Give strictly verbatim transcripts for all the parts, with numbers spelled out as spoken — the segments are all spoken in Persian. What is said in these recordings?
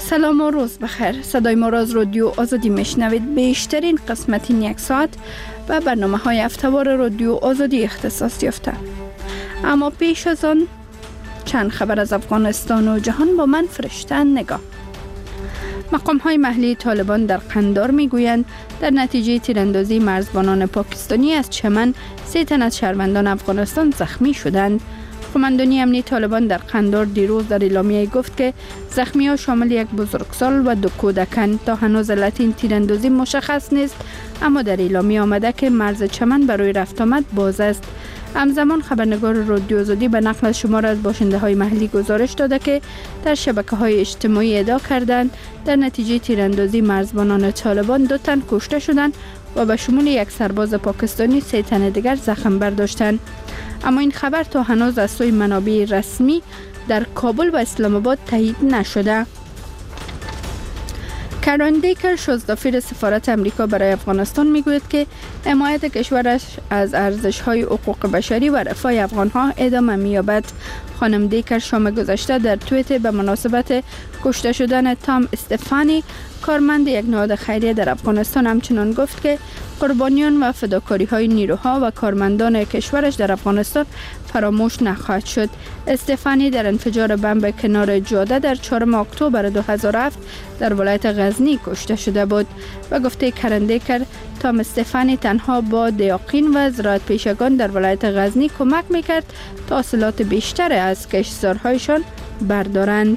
سلام و روز بخیر. صدای ما را از رادیو آزادی میشنوید. بیشترین قسمت این یک ساعت و برنامه های هفته‌وار رادیو آزادی اختصاص یافته. اما پیش از آن چند خبر از افغانستان و جهان با من فرشته نگاه. مقام های محلی طالبان در قندار می گویند در نتیجه تیراندازی مرزبانان پاکستانی از چمن سه تن از شهروندان افغانستان زخمی شدند. قماندانی امنی طالبان در قندار دیروز در اعلامیه گفت که زخمی ها شامل یک بزرگسال و دو کودکان. تا هنوز علت این تیراندازی مشخص نیست، اما در اعلامیه آمده که مرز چمن برای رفت آمد باز است. همزمان خبرنگار رادیو آزادی به نقل از شمار از باشنده های محلی گزارش داده که در شبکه های اجتماعی ادعا کردند در نتیجه تیراندازی مرزبانان طالبان دو تن کشته شدند و به شمول یک سرباز پاکستانی سه تن دیگر زخم برداشتند. اما این خبر تا هنوز از سوی منابع رسمی در کابل و اسلام آباد تایید نشده. کرن دیکر شازدافیر سفارت امریکا برای افغانستان میگوید که حمایت کشورش از ارزش‌های حقوق بشری و رفاه افغان‌ها ادامه می‌یابد. خانم دیکر شام گذشته در توییت به مناسبت کشته شدن تام استفانی، کارمند یک نهاد خیریه در افغانستان، همچنان گفت که قربانیان و فداکاری‌های نیروها و کارمندان کشورش در افغانستان فراموش نخواهد شد. استفانی در انفجار بمب کنار جاده در چهارم اکتبر دو هزار و هفت در ولایت غزنی کشته شده بود. و گفته کرن دیکر تام استفانی تنها با دیاقین و زراعت پیشگان در ولایت غزنی کمک میکرد تا حاصلات بیشتر از کشتزارهایشان بردارند.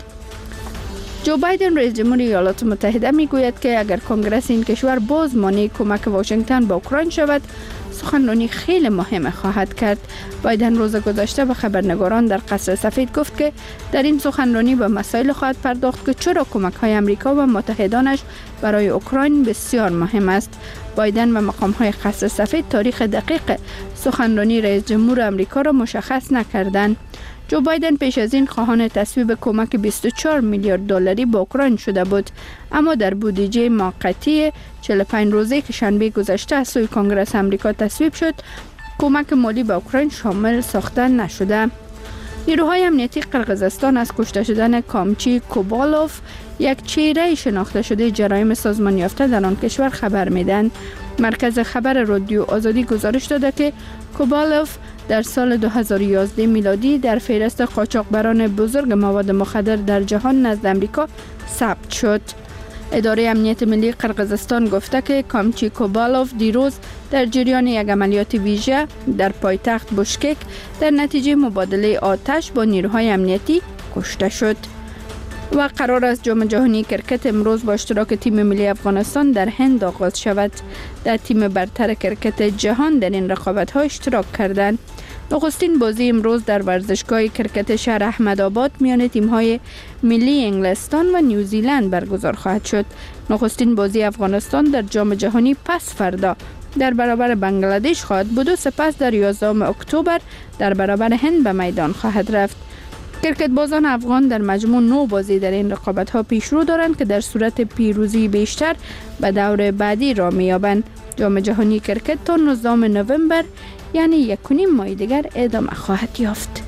جو بایدن رئیس جمهور ایالات متحده میگوید که اگر کنگره این کشور باز مانع کمک واشنگتن به اوکراین شود، سخنرانی خیلی مهم خواهد کرد. بایدن روز گذشته به خبرنگاران در قصر سفید گفت که در این سخنرانی به مسائل خواهد پرداخت که چرا کمک های امریکا و متحدانش برای اوکراین بسیار مهم است. بایدن و مقام های قصر سفید تاریخ دقیق سخنرانی رئیس جمهور امریکا را مشخص نکردند. جو بایدن پیش از این خواهان تصویب کمک بیست و چهار میلیارد دلاری به اوکراین شده بود، اما در بودجه موقتی چهل و پنج روزه که شنبه گذشته از سوی کنگره امریکا تصویب شد، کمک مالی به اوکراین شامل ساخته نشده. نیروهای امنیتی قرقیزستان از کشته شدن کامچی کوبالوف، یک چهره شناخته شده جرایم سازمان یافته در آن کشور خبر میدن. مرکز خبر رادیو آزادی گزارش داده که کوبالوف در سال دو هزار و یازده میلادی در فهرست قاچاقبران بزرگ مواد مخدر در جهان نزد امریکا ثبت شد. اداره امنیت ملی قرقیزستان گفته که کامچی کوبالوف دیروز در جریان یک عملیات ویژه در پایتخت بشکک در نتیجه مبادله آتش با نیروهای امنیتی کشته شد. و قرار است جام جهانی کرکت امروز با اشتراک تیم ملی افغانستان در هند آغاز شود. در تیم برتر کرکت جهان در این رقابت‌ها اشتراک کردند. نخستین بازی امروز در ورزشگاه کرکت شهر احمدآباد میان تیم‌های ملی انگلستان و نیوزیلند برگزار خواهد شد. نخستین بازی افغانستان در جام جهانی پس فردا در برابر بنگلادش خواهد بود و سپس در یازدهم اکتبر در برابر هند به میدان خواهد رفت. کرکت بازان افغان در مجموع نو بازی در این رقابت ها پیشرو دارند که در صورت پیروزی بیشتر به دور بعدی را می‌یابند. جام جهانی کرکت تا نوزدهم نوامبر یعنی یک و نیم ماه دیگر ادامه خواهد یافت.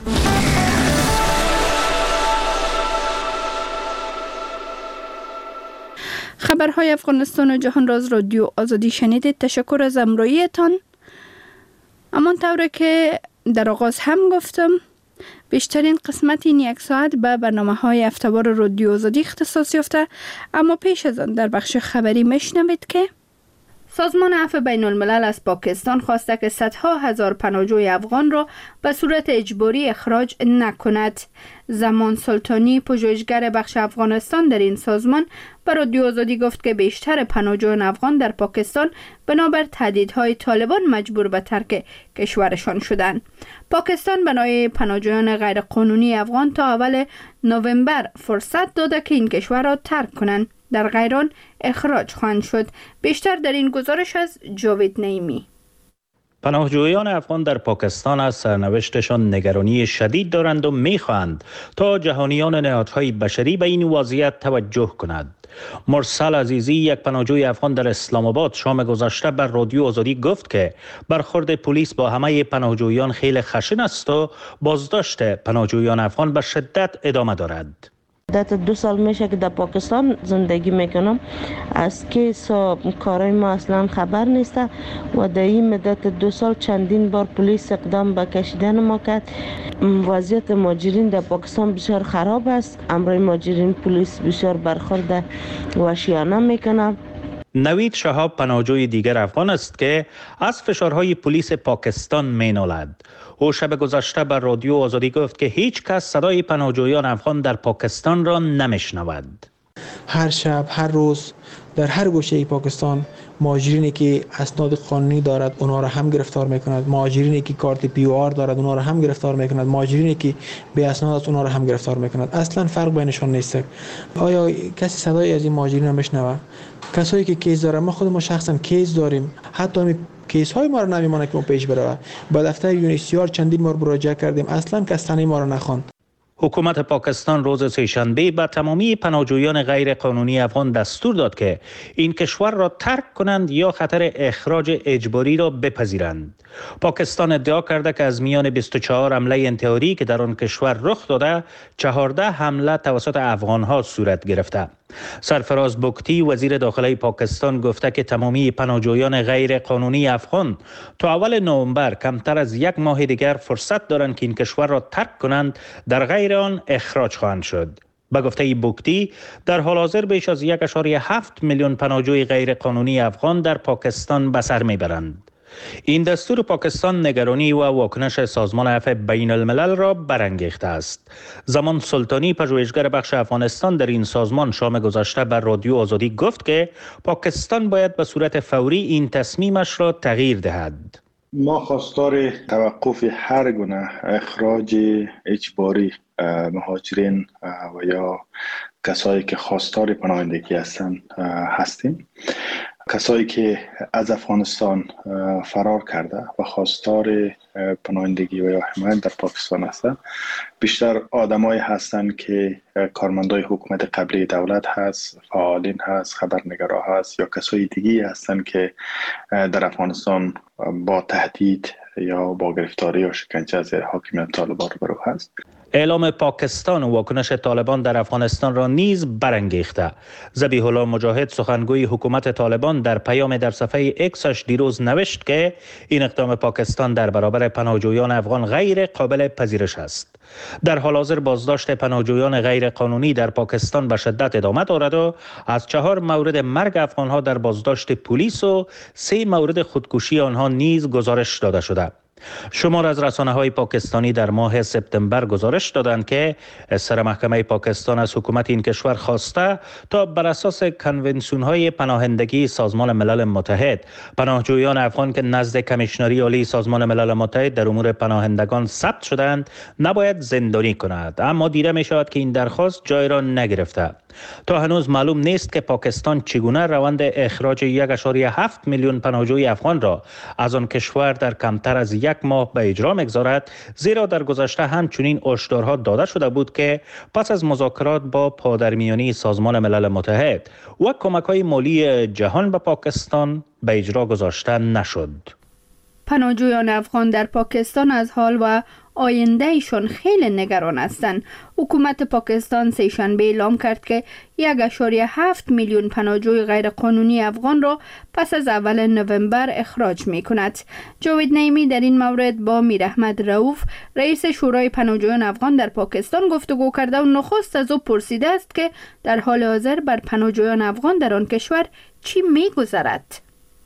خبرهای افغانستان و جهان را از رادیو آزادی شنیدید. تشکر از همراهیتان. همان طوری که در آغاز هم گفتم، بیشترین قسمت این یک ساعت به برنامه های هفته‌وار رادیو آزادی اختصاص یافته. اما پیش از آن در بخش خبری میشنوید که سازمان عفو بین الملل از پاکستان خواسته که صدها هزار پناهجوی افغان را به صورت اجباری اخراج نکند. زمان سلطانی، پژوهشگر بخش افغانستان در این سازمان، به رادیو آزادی گفت که بیشتر پناهجویان افغان در پاکستان بنابر تهدیدهای طالبان مجبور به ترک کشورشان شدند. پاکستان برای پناهجویان غیرقانونی افغان تا اول نوامبر فرصت داده که این کشور را ترک کنند. در غیر آن اخراج خواهند شد. بیشتر در این گزارش از جاوید نعیمی. پناهجویان افغان در پاکستان از سرنوشتشان نگرانی شدید دارند و می‌خواهند تا جهانیان نهادهای بشری به این وضعیت توجه کنند. مرسل عزیزی، یک پناهجوی افغان در اسلام آباد، شام گذشته بر رادیو آزادی گفت که برخورد پلیس با همه پناهجویان خیلی خشن است و بازداشت پناهجویان افغان به شدت ادامه دارد. مدت دو سال میشه که در پاکستان زندگی میکنم. از کیس و کارای ما اصلا خبر نیست و در این مدت دو سال چندین بار پلیس اقدام به کشیدن ما کرد. وضعیت مهاجرین در پاکستان بسیار خراب است. امروی مهاجرین پلیس بسیار برخورد وحشیانه میکنه. نوید شهاب پناهجوی دیگر افغان است که از فشارهای پلیس پاکستان مینالد. او شب گذشته بر رادیو آزادی گفت که هیچ کس صدای پناهجویان افغان در پاکستان را نمیشنود. هر شب، هر روز در هر گوشه پاکستان مهاجرینی که اسناد قانونی دارد اونها را هم گرفتار میکند، مهاجرینی که کارت پی او آر دارد اونها را هم گرفتار میکند، مهاجرینی که بی اسناد است اونها را هم گرفتار میکند. اصلا فرق بینشان نیست. آیا کسی صدای از این مهاجرین را میشنوه؟ کسایی که کیس دارن، ما خود ما شخصا کیس داریم، حتی می کیس های ما را نمیمانه که ما پیش بروه. با دفتر یو ان اچ سی آر چندین بار مراجعه کردیم، اصلا کس تنه ما را نخواند. حکومت پاکستان روز سه‌شنبه به تمامی پناهجویان غیر قانونی افغان دستور داد که این کشور را ترک کنند یا خطر اخراج اجباری را بپذیرند. پاکستان ادعا کرده که از میان بیست و چهار حمله انتحاری که در آن کشور رخ داده، چهارده حمله توسط افغان‌ها صورت گرفته. سرفراز بگتی وزیر داخلی پاکستان گفته که تمامی پناهجویان غیر قانونی افغان تا اول نوامبر کمتر از یک ماه دیگر فرصت دارند که این کشور را ترک کنند، در غیر آن اخراج خواهند شد. به گفته بگتی در حال حاضر بیش از یک و هفت میلیون پناهجوی غیر قانونی افغان در پاکستان به سر میبرند. این دستور پاکستان نگرانی و واکنش سازمان عفو بین الملل را برانگیخته است. زمان سلطانی پژوهشگر بخش افغانستان در این سازمان شام گذشته بر رادیو آزادی گفت که پاکستان باید به صورت فوری این تصمیمش را تغییر دهد. ما خواستار توقف هر گونه اخراج اجباری مهاجرین و یا کسایی که خواستار پناهندگی هستند هستیم. کسایی که از افغانستان فرار کرده و خواستار پناهندگی و یا حمایت در پاکستان هستند، بیشتر آدمایی هستند که کارمندای حکومت قبلی دولت هست، فعالین هست، خبرنگارا هست یا کسای دیگی هستند که در افغانستان با تهدید یا با گرفتاری یا شکنجه از حاکمیت طالبان روبرو هست. اعلام پاکستان و واکنش طالبان در افغانستان را نیز برانگیخته. ذبیح الله مجاهد سخنگوی حکومت طالبان در پیام در صفحه اکسش دیروز نوشت که این اقدام پاکستان در برابر پناهجویان افغان غیر قابل پذیرش است. در حال حاضر بازداشت پناهجویان غیر قانونی در پاکستان به شدت ادامه دارد و از چهار مورد مرگ افغانها در بازداشت پلیس و سه مورد خودکشی آنها نیز گزارش داده شده. شمار از رسانه‌های پاکستانی در ماه سپتامبر گزارش دادند که سر محکمه پاکستان از حکومت این کشور خواسته تا بر اساس کنونسیون‌های پناهندگی سازمان ملل متحد پناهجویان افغان که نزد کمیشنری عالی سازمان ملل متحد در امور پناهندگان ثبت شدند نباید زندانی کند، اما دیده می شود که این درخواست جای را نگرفته. تا هنوز معلوم نیست که پاکستان چگونه روند اخراج یک و هفت میلیون پناهجوی افغان را از آن کشور در کمتر از یک ماه به اجرا می‌گذارد، زیرا در گذشته همچنین هشدارها داده شده بود که پس از مذاکرات با پادرمیانی سازمان ملل متحد و کمک‌های مالی جهان به پاکستان به اجرا گذاشته نشد. پناهجویان افغان در پاکستان از حال و آینده ایشان خیلی نگران هستند. حکومت پاکستان سه‌شنبه اعلام کرد که یک و هفت میلیون پناهجوی غیر قانونی افغان را پس از اول نوامبر اخراج می کند. جاوید نعیمی در این مورد با میر احمد رؤوف رئیس شورای پناهجویان افغان در پاکستان گفتگو کرده و نخست از او پرسیده است که در حال حاضر بر پناهجویان افغان در آن کشور چی می گذرد؟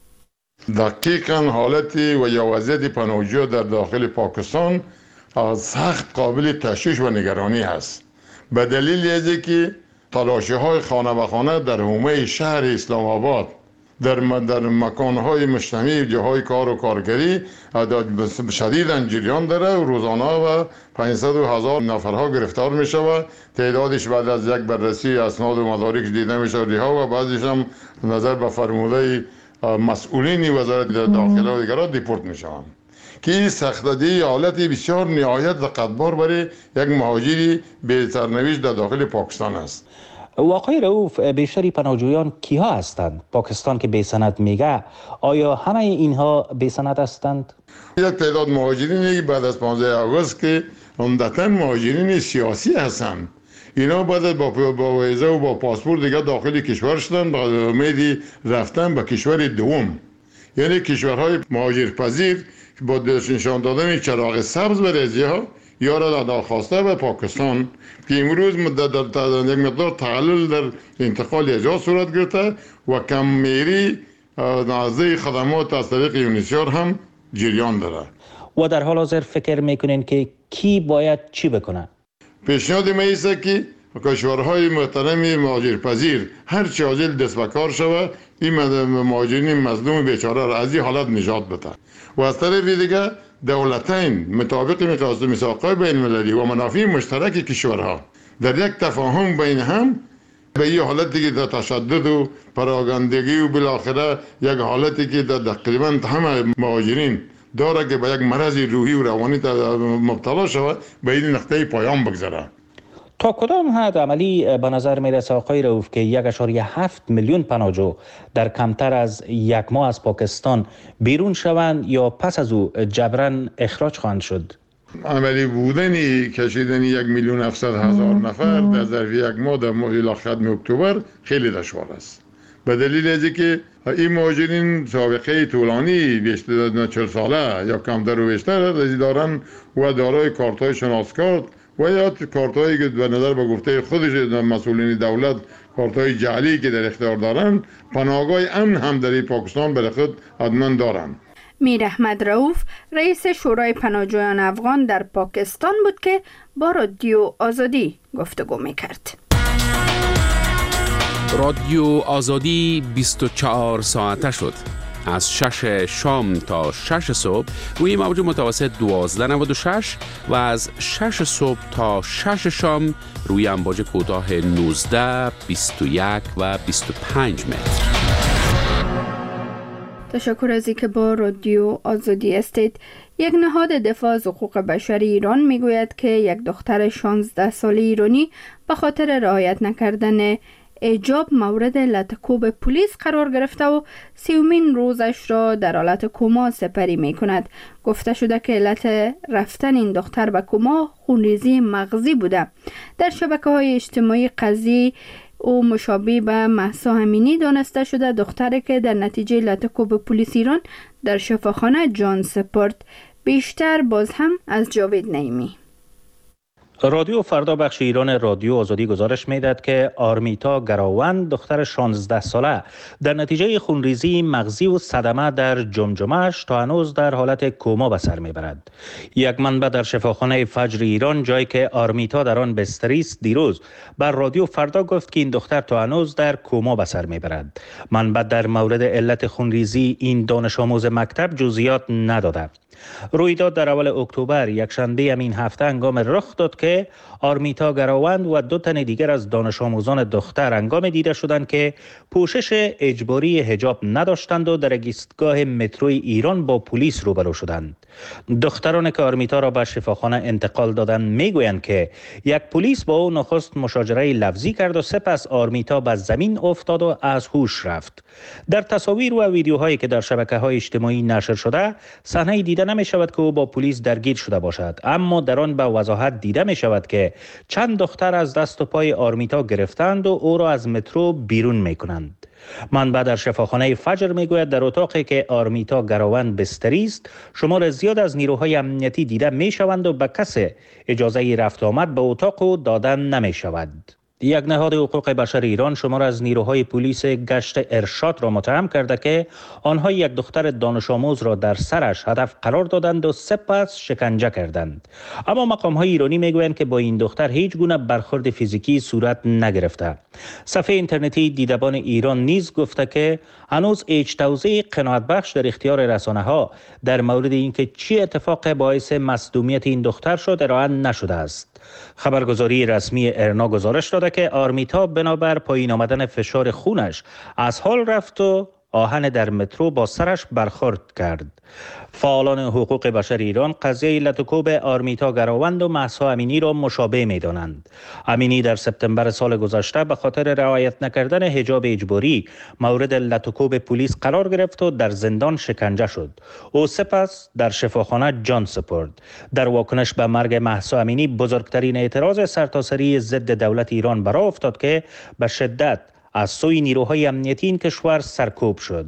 دقیقاً حالتی و یا وضعیت پناهجو در داخل پاکستان سخت قابل تشویش و نگرانی است. به دلیل از که تلاشی های خانه به خانه در حومه شهر اسلام آباد در در مکانهای مجتمعی جاهای کار و کارگری شدیداً جریان داره و روزانه و پانصد هزار نفرها گرفتار می شود. تعدادش بعد از یک بررسی اسناد و مدارک دیده می شود ها و بعضیش هم نظر به فرموده مسئولین وزارت داخله و دیگران دیپورت می شوند که سختگیری حالت بسیار نهایت لقدبار برای یک مهاجری به سرنوشت در داخل پاکستان است. آقای رؤوف، بیشتری پناهجویان کیها هستند؟ پاکستان که بی سند میگه، آیا همه اینها بی سند هستند؟ یک تعداد مهاجرینی بعد از پانزده آگوست که عمدتاً مهاجرین سیاسی هستند اینا بعد با با ویزا و با پاسپورت دیگه داخل کشور شدن با امیدی رفتن به کشور دوم. یعنی کشورهای مهاجرپذیر با نشان دادن چراغ سبز برای ها یا را ناخواسته به پاکستان که امروز در یک مقدار تقلل در انتقال اجازه صورت گرفته و کم میری نازده خدمات از طریق یونیسیار هم جریان داره. و در حال حاضر فکر میکنین که کی باید چی بکنه؟ پیشنهاد ما ایست که کشورهای محترم مهاجرپذیر هر چه عاجل دست به کار شود این مهاجرین مظلوم بیچاره را از این حالت نجات بده و از طرف دیگه دولتین مطابق مقاصد میثاق‌های بین المللی و منافع مشترک کشورها در یک تفاهم بین هم به این حالتی که در تشدد و پراگندگی و بالاخره یک حالتی که در تقریبا همه مهاجرین داره که به یک مرض روحی و روانی مبتلا شود به این نقطه پایان بگذاره. تا کدام حد عملی به نظر میرسه آقای رؤوف که یک ممیز هفت میلیون پناهجو در کمتر از یک ماه از پاکستان بیرون شوند یا پس از او جبران اخراج خواهند شد؟ عملی بودنی کشیدنی یک میلیون هفتصد هزار نفر در ظرف یک ماه در ماه ختم اکتبر خیلی دشوار است. به دلیل از اینکه این مهاجرین سابقه طولانی بیشتر از چهل ساله یا کمتر و بیشتر دارن و دارای کارت‌های شناسکارت و یا کارت‌هایی که به نظر به گفته خودش مسئولین دولت کارت‌های جعلی که در اختیار دارن پناهگاه امن هم در پاکستان برای خود حتما دارن. میر احمد رؤوف رئیس شورای پناهجویان افغان در پاکستان بود که با رادیو آزادی گفتگو میکرد. رادیو آزادی بیست و چهار ساعته شد. از شش شام تا شش صبح روی موج متوسط دوازده نود و شش و از شش صبح تا شش شام روی امواج کوتاه نوزده، بیست و یک و بیست و پنج متر. تشکر از اینکه با رادیو آزادی استید. یک نهاد دفاع از حقوق بشری ایران میگوید که یک دختر شانزده ساله ایرانی به خاطر رعایت نکردن حجاب مورد لطکوب پلیس قرار گرفته و سیومین روزش را در حالت کما سپری می کند. گفته شده که علت رفتن این دختر به کما خونریزی مغزی بوده. در شبکه های اجتماعی قضیه او مشابه به مهسا امینی دانسته شده، دختری که در نتیجه لطکوب پلیس ایران در شفاخانه جان سپرد. بیشتر باز هم از جاوید نعیمی. رادیو فردا بخش ایران رادیو آزادی گزارش میداد که آرمیتا گراوند دختر شانزده ساله در نتیجه خونریزی مغزی و صدمه در جمجمه‌اش تا هنوز در حالت کما به سر میبرد. یک منبع در شفاخانه فجر ایران جایی که آرمیتا در آن بستری است دیروز بر رادیو فردا گفت که این دختر تا هنوز در کما به سر میبرد. منبع در مورد علت خونریزی این دانش آموز مکتب جزئیات نداده. رویداد در اول اکتبر یکشنبه همین هفته هنگام رخ داد که آرمیتا گراوند و دو تن دیگر از دانش آموزان دختر هنگام دیده شدند که پوشش اجباری حجاب نداشتند و در ایستگاه متروی ایران با پلیس روبرو شدند. دختران که آرمیتا را به شفاخانه انتقال دادند میگویند که یک پلیس با او نخست مشاجره لفظی کرد و سپس آرمیتا به زمین افتاد و از هوش رفت. در تصاویر و ویدیوهایی که در شبکه‌های اجتماعی نشر شده صحنه دیده نمی شود که او با پلیس درگیر شده باشد، اما در آن به وضاحت دیده می شود که چند دختر از دست و پای آرمیتا گرفتند و او را از مترو بیرون می کنند. منبع در شفاخانه فجر می گوید در اتاقی که آرمیتا گراوند بستری است شمار زیاد از نیروهای امنیتی دیده می شوند و به کسی اجازه رفت آمد به اتاق دادن نمی شود. یک نهاد حقوق بشر ایران شمار از نیروهای پلیس گشت ارشاد را متهم کرده که آنها یک دختر دانش آموز را در سرش هدف قرار دادند و سپس شکنجه کردند. اما مقام‌های ایرانی میگویند که با این دختر هیچ گونه برخورد فیزیکی صورت نگرفته. صفحه اینترنتی دیدبان ایران نیز گفته که هنوز هیچ توضیح قناعت بخش در اختیار رسانه‌ها در مورد اینکه چه اتفاق باعث مصدومیت این دختر شد ارائه نشده است. خبرگزاری رسمی ارنا گزارش داده که آرمیتا بنابر پایین آمدن فشار خونش از حال رفت و آهن در مترو با سرش برخورد کرد. فعالان حقوق بشر ایران قضیه لطوکوب آرمیتا گراوند و مهسا امینی را مشابه می دانند. امینی در سپتامبر سال گذشته به خاطر رعایت نکردن حجاب اجباری مورد لطوکوب پلیس قرار گرفت و در زندان شکنجه شد. او سپس در شفاخانه جان سپرد. در واکنش به مرگ مهسا امینی بزرگترین اعتراض سرتاسری ضد دولت ایران برآ افتاد که به شدت از سوی نیروهای امنیتی این کشور سرکوب شد.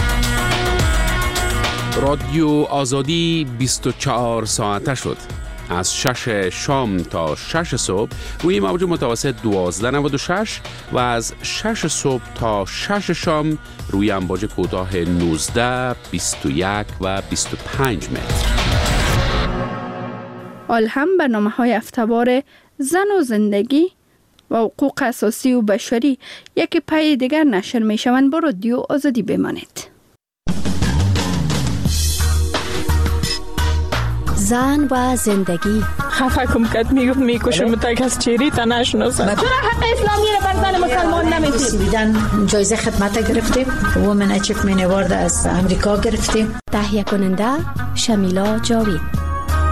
رادیو آزادی بیست و چهار ساعته شد. از شش شام تا شش صبح روی موج متوسط دوازده نود و شش و از شش صبح تا شش شام روی امواج کوتاه نوزده، بیست و یک و بیست و پنج متر. حال هم برنامه های هفته‌وار زن و زندگی و حقوق اساسی و بشری یک پای دیگر نشر می شوند. با رادیو آزادی بمانید. زن و زندگی. خفه کم کد میگفت میکشم تک از چیری تا نشناسم. چرا حق اسلامی رو بر زن مسلمان نمیدید؟ بیدن جایزه خدمت گرفتیم. وومن اچیومنت اوارد از امریکا گرفتیم. تهیه کننده شمیلا جاوید.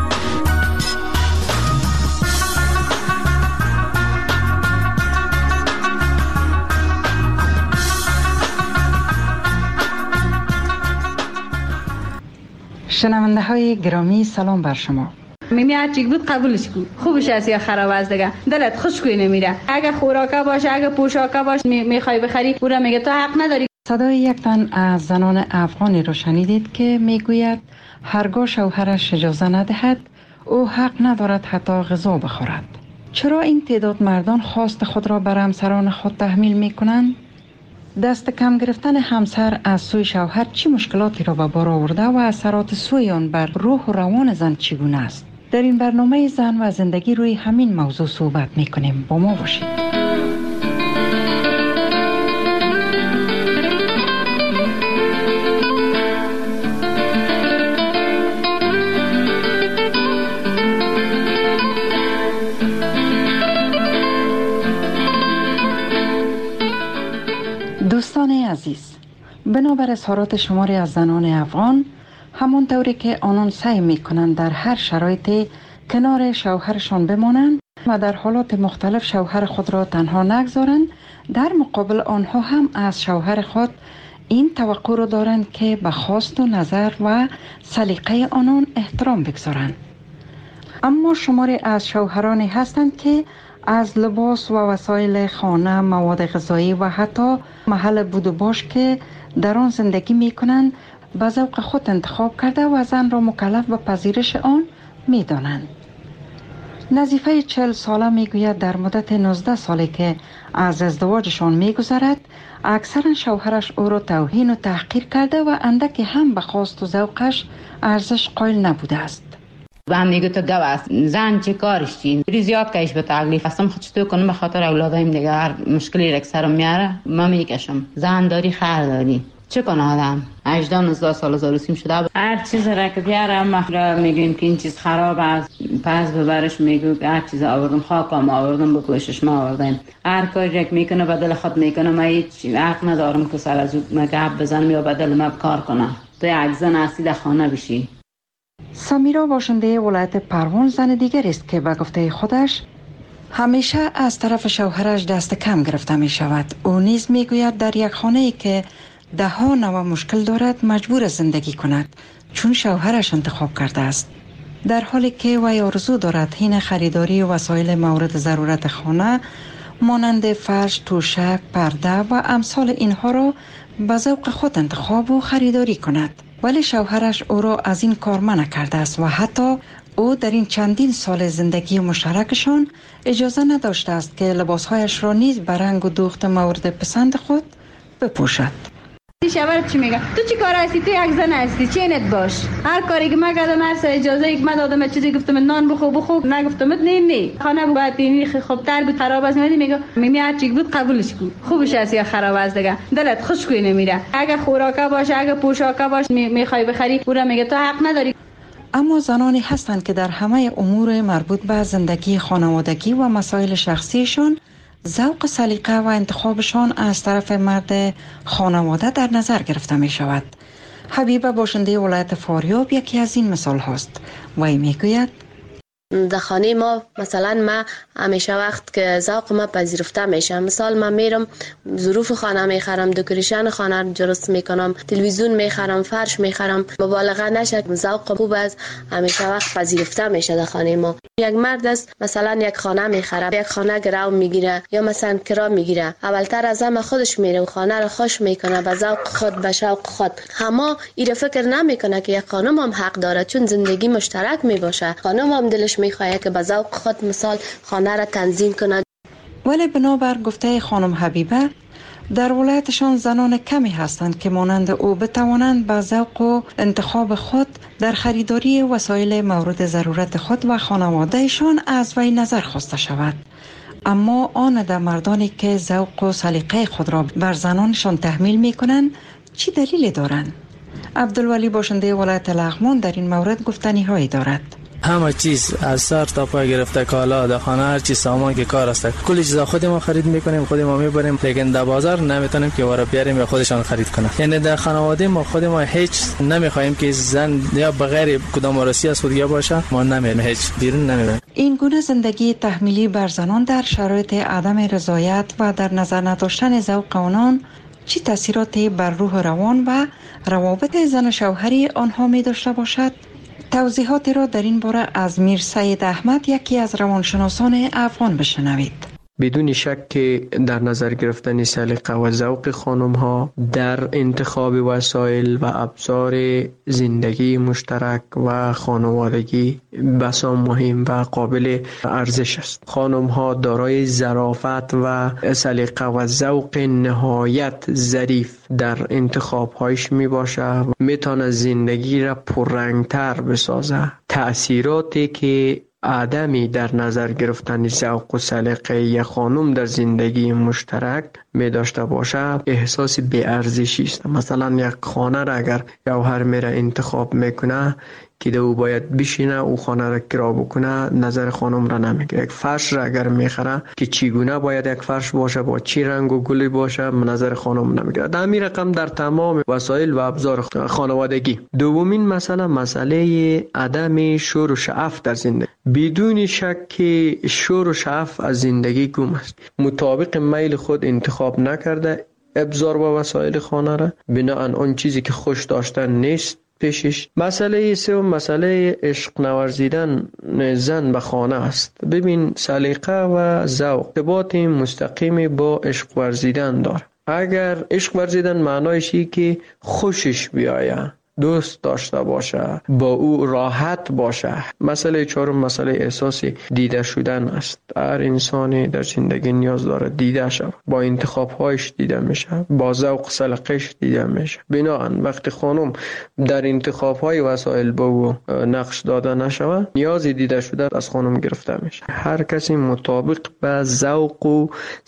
شنونده های گرامی سلام بر شما. میمی هرچی بود قبولش کن. خوبش است یا خراب است دیگه. دلت خوشگوی نمیره. اگه خوراکا باشه، اگه پوشاکا باشه میخوای بخری، او را میگه تو حق نداری. صدای یک تن از زنان افغانی رو شنیدید که میگوید هرگاه شوهرش اجازه ندهد او حق ندارد حتی غذا بخورد. چرا این تعداد مردان خواست خود را بر همسران خود تحمیل میکنند؟ دست کم گرفتن همسر از سوی شوهر چی مشکلاتی را به بار آورده و اثرات سوی آن بر روح و روان زن چگونه است؟ در این برنامه زن و زندگی روی همین موضوع صحبت میکنیم. با ما باشید. دوستان عزیز، بنابر اظهارات شماری از زنان افغان، همون طوری که آنان سعی میکنند در هر شرایطی کنار شوهرشان بمانند و در حالات مختلف شوهر خود را تنها نگذارند، در مقابل آنها هم از شوهر خود این توقع را دارند که به خواست و نظر و سلیقه آنان احترام بگذارند. اما شماری از شوهرانی هستند که از لباس و وسایل خانه، مواد غذایی و حتی محل بود و باش که در آن زندگی می کنند به ذوق خود انتخاب کرده و زن را مکلف به پذیرش آن می دانند. نظیفه چهل ساله می گوید در مدت نوزده سالی که از ازدواجشان می گذرد اکثرا شوهرش او را توهین و تحقیر کرده و اندکی هم به خواست و ذوقش ارزش قائل نبوده است. و هم میگه تو گو است زن چه کارش چی زیاد کهش به تکلیف هستم خود چطور کنم به خاطر اولادایم دیگه هر مشکلی رک سرم میاره ما میکشم. زن داری خر داری چه کنه آدم هجده نوزده سال زاروسیم شده هر چیز را که بیاره ما میگیم که این چیز خراب است پس ببرش میگو هر چیز آوردم خاکم آوردم بکشش ما آوردم هر کاری رک میکنه بدل خود میکنه ما هیچ حق ندارم که سر از او گپ بزنم یا بدل ما کار کنم تو یک زن اصلی در خانه بشی. سمیرا باشنده ولایت پروان زن دیگر است که به گفته خودش همیشه از طرف شوهرش دست کم گرفته می شود. او نیز می گوید در یک خانه ای که ده ها نوع مشکل دارد مجبور زندگی کند چون شوهرش انتخاب کرده است. در حالی که وی آرزو دارد حین خریداری وسایل مورد ضرورت خانه مانند فرش، توشک، پرده و امثال اینها را به ذوق خود انتخاب و خریداری کند. ولی شوهرش او را از این کار منع کرده است و حتی او در این چندین سال زندگی مشترکشان اجازه نداشته است که لباسهایش را نیز به رنگ و دوخت مورد پسند خود بپوشد. شوهرت چی میگه؟ تو چی کار هستی؟ تو یک زن هستی، چینت باش. هر کاری که من کردم هر سر اجازه یک من دادم چیزی گفتم نان بخو بخو نگفتم نی نی خانه باید بینی خوب تر بود خراب است میگه میگه میمی هر چی بود قبولش کن. خوبش است یا خراب است دیگه. دلت خوشگوی نمیره. اگه خوراکا باشه، اگه پوشاکا باشه میخوای بخری، او را میگه تو حق نداری. اما زنانی هستند که در همه امور مربوط به زندگی خانوادگی و مسائل شخصیشون ذوق سلیقه و انتخابشان از طرف مرد خانواده در نظر گرفته می شود. حبیبه باشنده ولایت فاریاب یکی از این مثال هاست. وی می گوید در خانه ما مثلا ما همیشه وقت که ذوق ما پذیرفته میشه، مثال من میرم ظروف خانه میخرم، دکوریشن خانه درست میکنم، تلویزیون میخرم، فرش میخرم، مبالغه نشه، ذوق خوب است، همیشه وقت پذیرفته میشه در خانه ما. یک مرد است مثلا یک خانه میخره، یک خانه گرو میگیره یا مثلا کرا میگیره، اولتر از همه خودش میره و خانه رو خوش میکنه به ذوق خود، به شوق خود. اما این فکر نمیکنه که یک خانم هم حق داره، چون زندگی مشترک میباشه، خانم هم دلش میخواد که به ذوق خود مثال خانه را تنظیم کند. ولی بنابر گفته خانم حبیبه در ولایتشان زنان کمی هستند که مانند او بتوانند به ذوق و انتخاب خود در خریداری وسایل مورد ضرورت خود و خانوادهشان از وی نظر خواسته شود. اما آن در مردانی که ذوق و سلیقه خود را بر زنانشان تحمیل می کنند چی دلیلی دارند؟ عبدالولی باشنده ولایت لغمان در این مورد گفتنی هایی دارد. همه چیز از سر تا پای گرفته، کالا در خانه، هر چیز سامان که کار است، کلی چیزا خود ما خرید میکنیم، خود ما میبریم، لیکن در بازار نمیتونیم که وارا بیاریم یا خودشان خرید کنه. یعنی در خانواده ما خود ما هیچ نمیخوایم که زن یا بغیر کدام وارسی از خودیا باشه، ما نمیریم، هیچ بیرون نمیریم. این گونه زندگی تحمیلی بر زنان در شرایط عدم رضایت و در نظر نداشتن ذوق آنان چه تاثیراتی بر روح روان و روابط زن و شوهری آنها می داشته باشد؟ توضیحاتی را در این باره از میر سید احمد، یکی از روانشناسان افغان، بشنوید. بدون شک که در نظر گرفتن سلیقه و ذوق خانم ها در انتخاب وسایل و ابزار زندگی مشترک و خانوادگی بسا مهم و قابل ارزش است. خانم ها دارای ظرافت و سلیقه و ذوق نهایت ظریف در انتخاب هایش می باشه، می تونه زندگی را پررنگتر بسازه. تأثیراتی که آدمی در نظر گرفتن ذوق و سلیقه یک خانم در زندگی مشترک می داشته باشه احساس بی ارزشی است. مثلا یک خانه را اگر شوهر میره انتخاب میکنه که دو باید بشینه او خانه را کرا بکنه، نظر خانم را نمیگیره. یک فرش را اگر میخره که چگونه باید یک فرش باشه، با چی رنگ و گلی باشه، نظر خانم نمیگیره. در همین رقم در تمام وسایل و ابزار خانوادگی. دومین مسئله مسئله عدم شور و شعف در زندگی. بدون شک که شور و شعف از زندگی گم است. مطابق میل خود انتخاب نکرده ابزار و وسایل خانه را، بناهن اون چیزی که خوش داشتن نیست پیشش. مسئله سوم مسئله عشق نورزیدن زن به خانه است. ببین سلیقه و ذوق ارتباط مستقیم با عشق ورزیدن داره. اگر عشق ورزیدن معنایش اینه که خوشش بیایه، دوست داشته باشه، با او راحت باشه. مسئله چهارم مسئله احساس دیده شدن است. هر انسانی در زندگی نیاز داره دیده شود، با انتخاب هایش دیده میشه، با ذوق سلیقه‌اش دیده میشه. بنابراین وقتی خانم در انتخاب های وسایل با او نقش داده نشوه، نیاز دیده شده از خانم گرفته میشه. هر کسی مطابق به ذوق و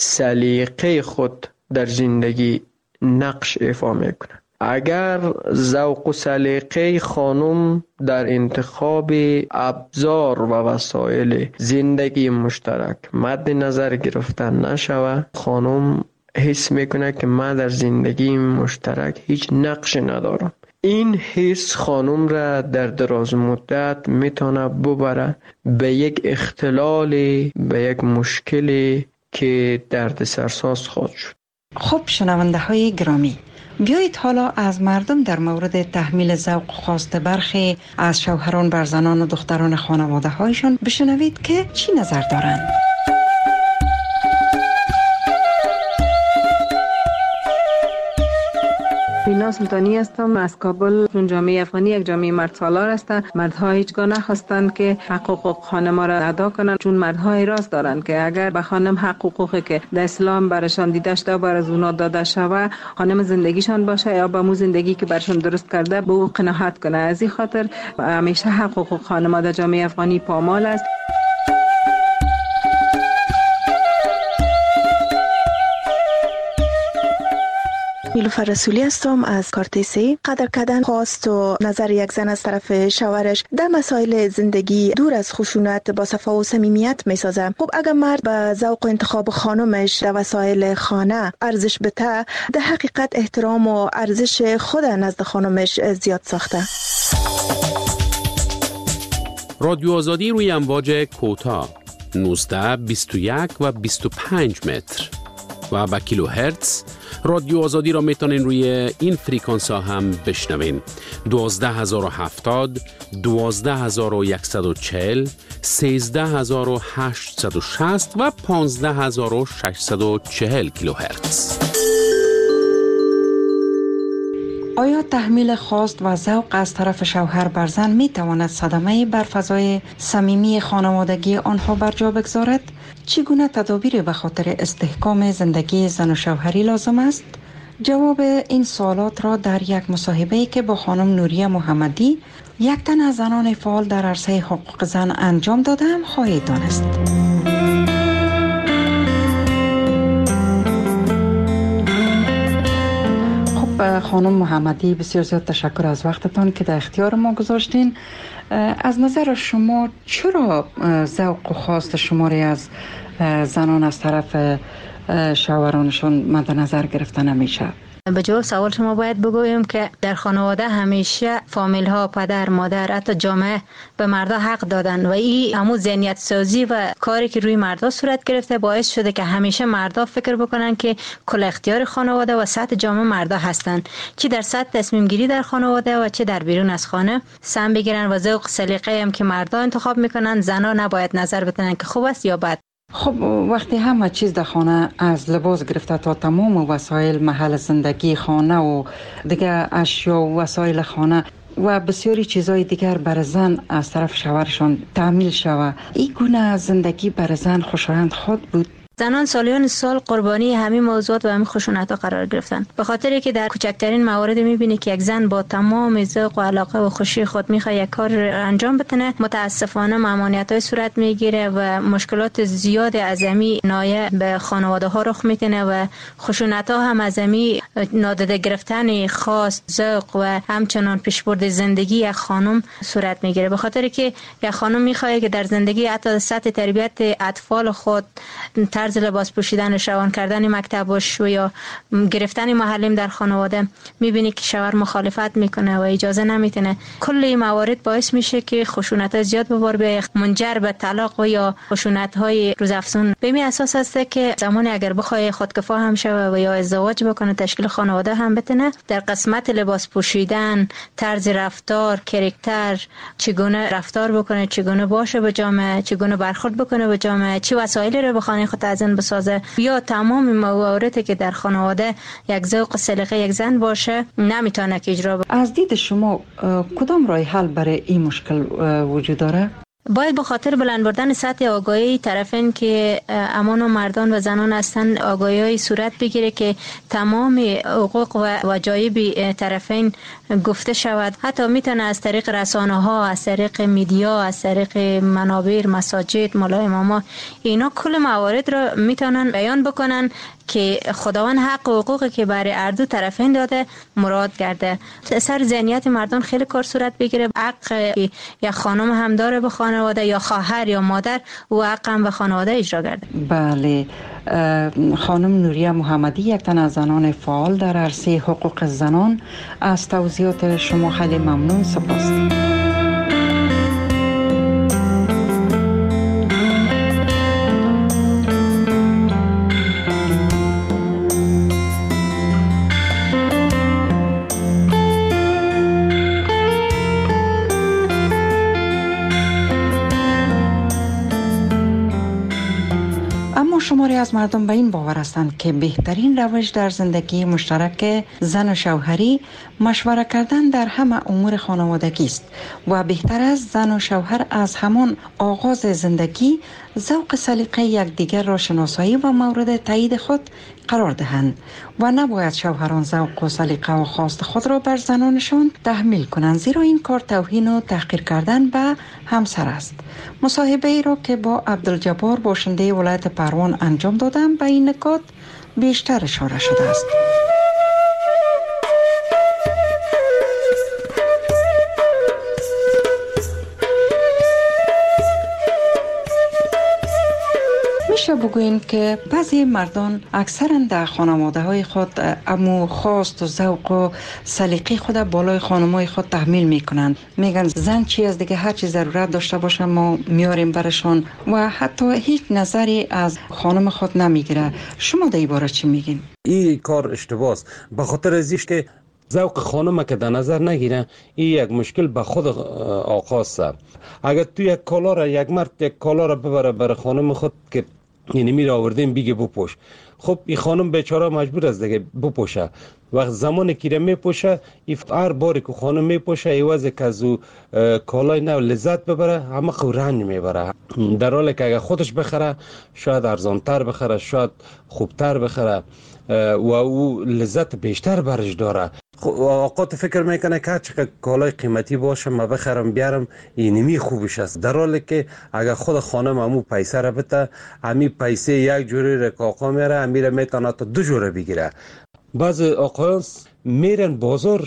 سلیقه خود در زندگی نقش ایفا میکنه. اگر ذوق و سلیقه خانم در انتخاب ابزار و وسایل زندگی مشترک مد نظر گرفتن نشود، خانم حس میکنه که من در زندگی مشترک هیچ نقش ندارم. این حس خانم را در دراز مدت میتونه ببره به یک اختلال، به یک مشکلی که درد سرساز خواهد شد. خب شنونده های گرامی، بیایید حالا از مردم در مورد تحمیل ذوق خواست برخی از شوهران بر زنان و دختران خانواده هایشان بشنوید که چی نظر دارند. مینا سلطانی هستم از کابل. چون جامعه افغانی یک جامعه مرد سالار است، مردها هیچگاه نخواستند که حقوق خانم را ادا کنند، چون مردها اعتراض دارند که اگر به خانم حقوقی که در اسلام برشان دیده شده بر از اونا داده شود، خانم زندگیشان باشه یا با مو زندگی که برشان درست کرده به او قناعت کنه. از این خاطر همیشه حقوق خانم در جامعه افغانی پامال است. نیلوفر رسولی هستم از کارتیسی. قدر کردن خواست و نظر یک زن از طرف شوهرش در مسائل زندگی دور از خشونت با صفا و صمیمیت میسازه. خب اگر مرد به ذوق و انتخاب خانمش در وسایل خانه ارزش بده، در حقیقت احترام و ارزش خود نزد خانمش زیاد ساخته. رادیو آزادی روی امواج کوتاه نوزده، بیست و یک و بیست و پنج متر و با کیلو هرتز. رادیو آزادی را میتونین روی این فریکانس ها هم بشنوین: دوازده هزار و هفتاد، دوازده هزار و صد و چهل، سیزده هزار و هشتصد و شصت و پانزده هزار و ششصد و چهل کیلو هرتز. آیا تحمیل خواست و ذوق از طرف شوهر بر زن می تواند صدمه بر فضای صمیمی خانوادگی آنها بر جا بگذارد؟ چگونه تدابیر به خاطر استحکام زندگی زن و شوهری لازم است؟ جواب این سوالات را در یک مصاحبه‌ای که با خانم نوریه محمدی، یک تن از زنان فعال در عرصه حقوق زن انجام دادم خواهید دانست. خانم محمدی، بسیار زیاد تشکر از وقتتان که در اختیار ما گذاشتین. از نظر شما چرا ذوق و خواست شماری از زنان از طرف شوهرانشون مد نظر گرفته نمیشه؟ به جواب سوال شما باید بگویم که در خانواده همیشه فامیل ها، پدر، مادر، حتی جامعه به مردا حق دادن و این همون ذهنیت سازی و کاری که روی مردا صورت گرفته باعث شده که همیشه مردا فکر بکنن که کل اختیار خانواده و سطح جامعه مردا هستن، چه در سطح تصمیم گیری در خانواده و چه در بیرون از خانه سهم بگیرن و ذوق سلیقه هم که مردا انتخاب میکنن زنا نباید نظر بدن که خوب است یا بد. خب وقتی همه چیز در خانه از لباس گرفته تا تمام وسایل محل زندگی خانه و دیگه اشیا و وسایل خانه و بسیاری چیزهای دیگر بر زن از طرف شوهرشان تحمیل شود، این گونه زندگی بر زن خوشایند خود بود؟ زنان سالیان سال قربانی همین موضوعات و همین خشونت‌ها قرار گرفتن، به خاطری که در کوچکترین موارد می‌بینی که یک زن با تمام ذوق و علاقه و خوشی خود می‌خواد یک کار انجام بتونه، متاسفانه ممانعت‌های صورت می‌گیره و مشکلات زیاد عظیمی نایه به خانواده‌ها رخ می‌کنه و خشونت‌ها هم عظیمی نادیده گرفتن خاص ذوق و همچنان پیشبرد زندگی یک خانم صورت می‌گیره، به خاطری که یک خانم می‌خواد که در زندگی حتی سطح تربیت اطفال خود، طرز لباس پوشیدن، روان کردن مکتبش و یا گرفتن معلم در خانواده، میبینی که شوهر مخالفت میکنه و اجازه نمیتونه. کل این موارد باعث میشه که خشونت زیاد به بار بیاد، منجر به طلاق و یا خشونت های روزافزون. به این اساس است که زمانی اگر بخواد خودکفا هم شوه و یا ازدواج بکنه، تشکیل خانواده هم بتونه، در قسمت لباس پوشیدن، طرز رفتار، کاراکتر، چگونه رفتار بکنه، چگونه باشه به جامعه، چگونه برخورد بکنه به جامعه، چه وسایلی رو به خانه خود زن بسازه، یا تمام مواردی که در خانواده یک ذوق سلیقه یک زن باشه نمیتونه که اجرا بکنه. از دید شما کدام راه حل برای این مشکل وجود داره؟ باید به خاطر بلند بردن سطح آگاهی طرفین که امان و مردان و زنان هستند آگاهی صورت بگیره که تمام حقوق و واجایب طرفین گفته شود. حتی میتونه از طریق رسانه ها، از طریق میدیا، از طریق منابر، مساجد، مولای اماما، اینا کل موارد را میتونن بیان بکنن که خداوند حق و حقوقی که برای هر دو طرفین داده مراد کرده. سر ذهنیت مردان خیلی کار صورت بگیره. حق یا خانم هم داره به خانواده، یا خواهر یا مادر، و حق هم به خانواده اجرا کرده. بله. خانم نوریه محمدی، یک تن از زنان فعال در عرصه حقوق زنان، از توضیحات شما خیلی ممنون. سپاس. شماری از مردم به این باور هستند که بهترین روش در زندگی مشترک زن و شوهری مشوره کردن در همه امور خانوادگی است و بهتر است زن و شوهر از همان آغاز زندگی ذوق سلیقه یکدیگر را شناسایی و مورد تایید خود قرار دهند و نباید شوهران ذوق و سلیقه و خواست خود را بر زنانشان تحمیل کنند، زیرا این کار توهین و تحقیر کردن به همسر است. مصاحبه ای را که با عبدالجبار باشنده ولایت پروان انجام دادم به این نکات بیشتر اشاره شده است. میشه بگوین که بعضی مردان اکثرا در خانواده های خود امو خواست و ذوق و سلیقه خود بالای خانمای خود تحمیل میکنند. میگن زن چی از دیگه هر چی ضرورت داشته باشه ما میاریم برشان و حتی هیچ نظری از خانم خود نمیگیره. شما در این باره چی میگین؟ این کار اشتباه است، به خاطر ازیش که ذوق خانم که در نظر نگیره این یک مشکل به خود آقا است. اگر تو یک کالا را یک مرد یک کالا را ببره برای خانم خود که یعنی میره آوردیم بگه بپوش، خب این خانم بیچاره مجبور است دیگه بپوشه. وقت زمانی که میپوشه هر باری که خانم میپوشه ایوازه که از او کالای نو لذت ببره همه خو رنج میبره، در حالی که اگر خودش بخره شاید ارزانتر بخره، شاید خوبتر بخره و او لذت بیشتر برش داره. اوقات فکر میکنه که چقدر کالای قیمتی باشه ما بخرم بیارم اینمی خوبش است، در حالی که اگر خود خانم امو پیسه را بده امی پیسه یک جوری را که آقا میره امیره میتونه تا دو جوره بگیره. بعض آقایان میرن بازار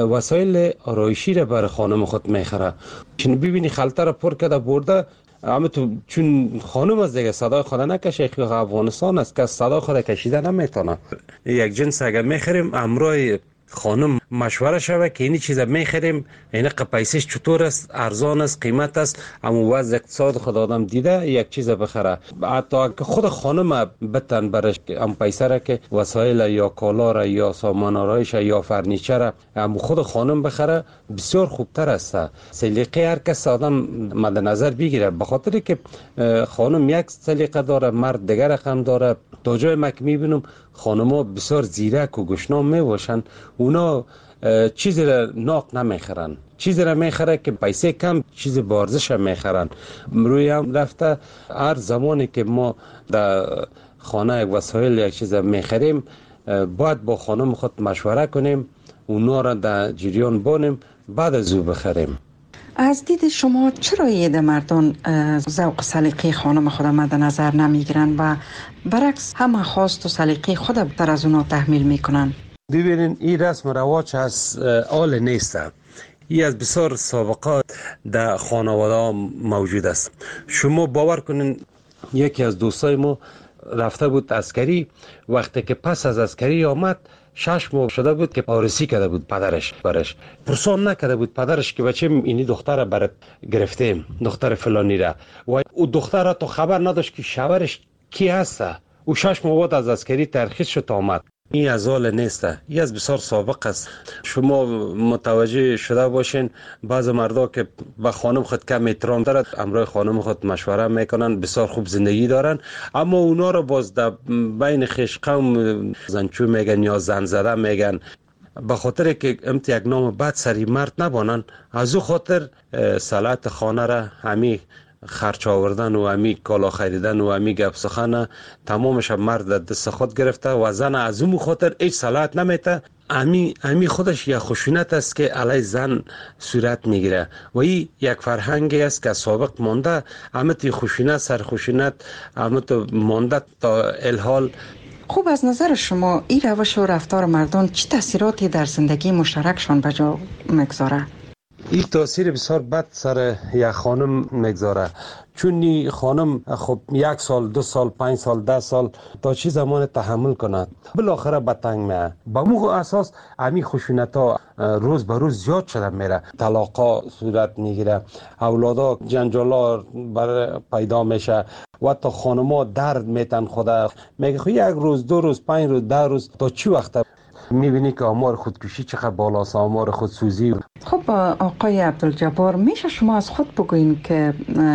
وسایل آرایشی را برای خانم خود میخره، چون ببینی خلطه را پر کرده برده، اما تو چون خانم از دیگه صدای خود نکشه، که افغانستان است که صدای خود کشیده نمیتونه. یک جنس اگر میخریم امرای خانم مشوره شوه که اینی چیزا میخریم این پیسش چطور است، ارزان است، قیمت است، اما وضع اقتصاد خود آدم دیده یک چیز بخره. حتی که خود خانم بتن برش ام پیسه را که وسایل یا کالا را یا سامان آرایش یا فرنیچر اما خود خانم بخره بسیار خوبتر است. سلیقه هر کس آدم مد نظر بگیره، به خاطر که خانم یک سلیقه داره، مرد دیگر رقم داره. تا جای مک میبینم خانم‌ها بسیار زیرک و گشنام میباشن، اونا چیزی را ناق نمیخرن، چیزی را میخره که پیسه کم چیز بارزش میخرن. روی هم رفته هر زمانی که ما در خانه یک وسایل یک چیز میخریم باید با خانم خود مشوره کنیم، اونا را در جریان بانیم بعد از او بخریم. از دید شما چرا یه مردان ذوق سلیقه خانم خود مد نظر نمیگیرن و برعکس همه خواست و سلیقه خود بر از اونا تحمیل میکنن؟ ببینین این رسم و رواج از آل نیست، این از بسیار سابقات در خانواده ها موجود است. شما باور کنین یکی از دوستای ما رفته بود عسکری، وقتی که پس از عسکری آمد شش ماه شده بود که آرسی کرده بود پدرش برش، پرسان نکرده بود پدرش که بچه اینی دختر برات گرفتیم، دختر فلانی را، و او دختر را تو خبر نداشت که شوهرش کی هست. او شش ماه بعد از عسکری ترخیص شد آمد. این از حال نیست، این از بسیار سابق است. شما متوجه شده باشین بعض مردا که به خانم خود کم احترام دارد امرای خانم خود مشوره میکنن، بسیار خوب زندگی دارن، اما اونا رو باز در بین خویش قوم زنچو میگن یا زن زده میگن، به خاطر که امت یک نام بد سری مرد نبانن، از او خاطر صلاحیت خانه را همی خرچ آوردن و همی کالا خریدن و همی گپ سخن تمامش مرد دست خود گرفته و زن از اون خاطر هیچ صلاحیت نمیته. امی امی خودش یک خشونت است که علی زن صورت میگیره و این یک فرهنگی است که سابق مانده. امت خشونت سر خشونت امت مانده تا الحال. خوب، از نظر شما این روش و رفتار مردان چه تاثیراتی در زندگی مشترکشان به جا میگذاره؟ این تاثیر بسیار بد سر یک خانم میگذاره، چون این خانم خب یک سال دو سال پنج سال ده سال تا چی زمان تحمل کند بالاخره به تنگ میه. با مو اساس امی خشونت ها روز به روز زیاد شده میره، طلاقا صورت میگیره، اولادا جنجالا بر پیدا میشه و تا خانما درد میتن خدا میگه خب یک روز دو روز پنج روز ده روز تا چی وقت میبینی که آمار خودکشی چقدر بالاست، آمار خودسوزی. خب آقای عبدالجبار، میشه شما از خود بگوین که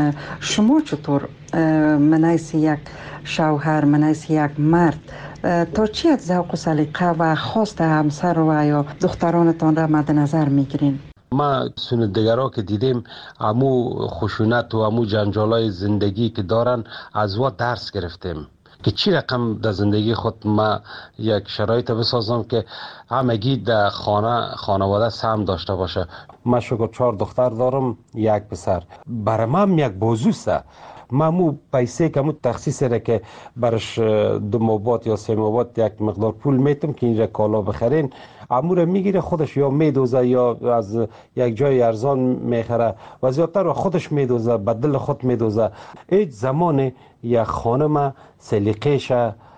شما چطور منیس یک شوهر، منیس یک مرد تا چی از ذوق و سلیقه و خواست همسر و یا دخترانتان را مد نظر میگیرین؟ ما سن دیگرها که دیدیم امو خشونت و امو جنجالای زندگی که دارن از وا درس گرفتیم که چی رقم در زندگی خود ما یک شرایط بسازم که همگی در خانه خانواده سهم داشته باشه. من شکر چهار دختر دارم، یک پسر. برای من یک بازوست. مامو پیسه که مو تخصیص را که برش دو مابات یا سه مابات یک مقدار پول میتم که اینجا کالا بخرین، امور میگیره خودش یا میدوزه یا از یک جای ارزان میخره و زیادتر خودش میدوزه، بدل خود میدوزه. هیچ زمان یک خانم سلیقه‌ش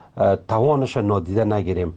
توانش نادیده نگیریم.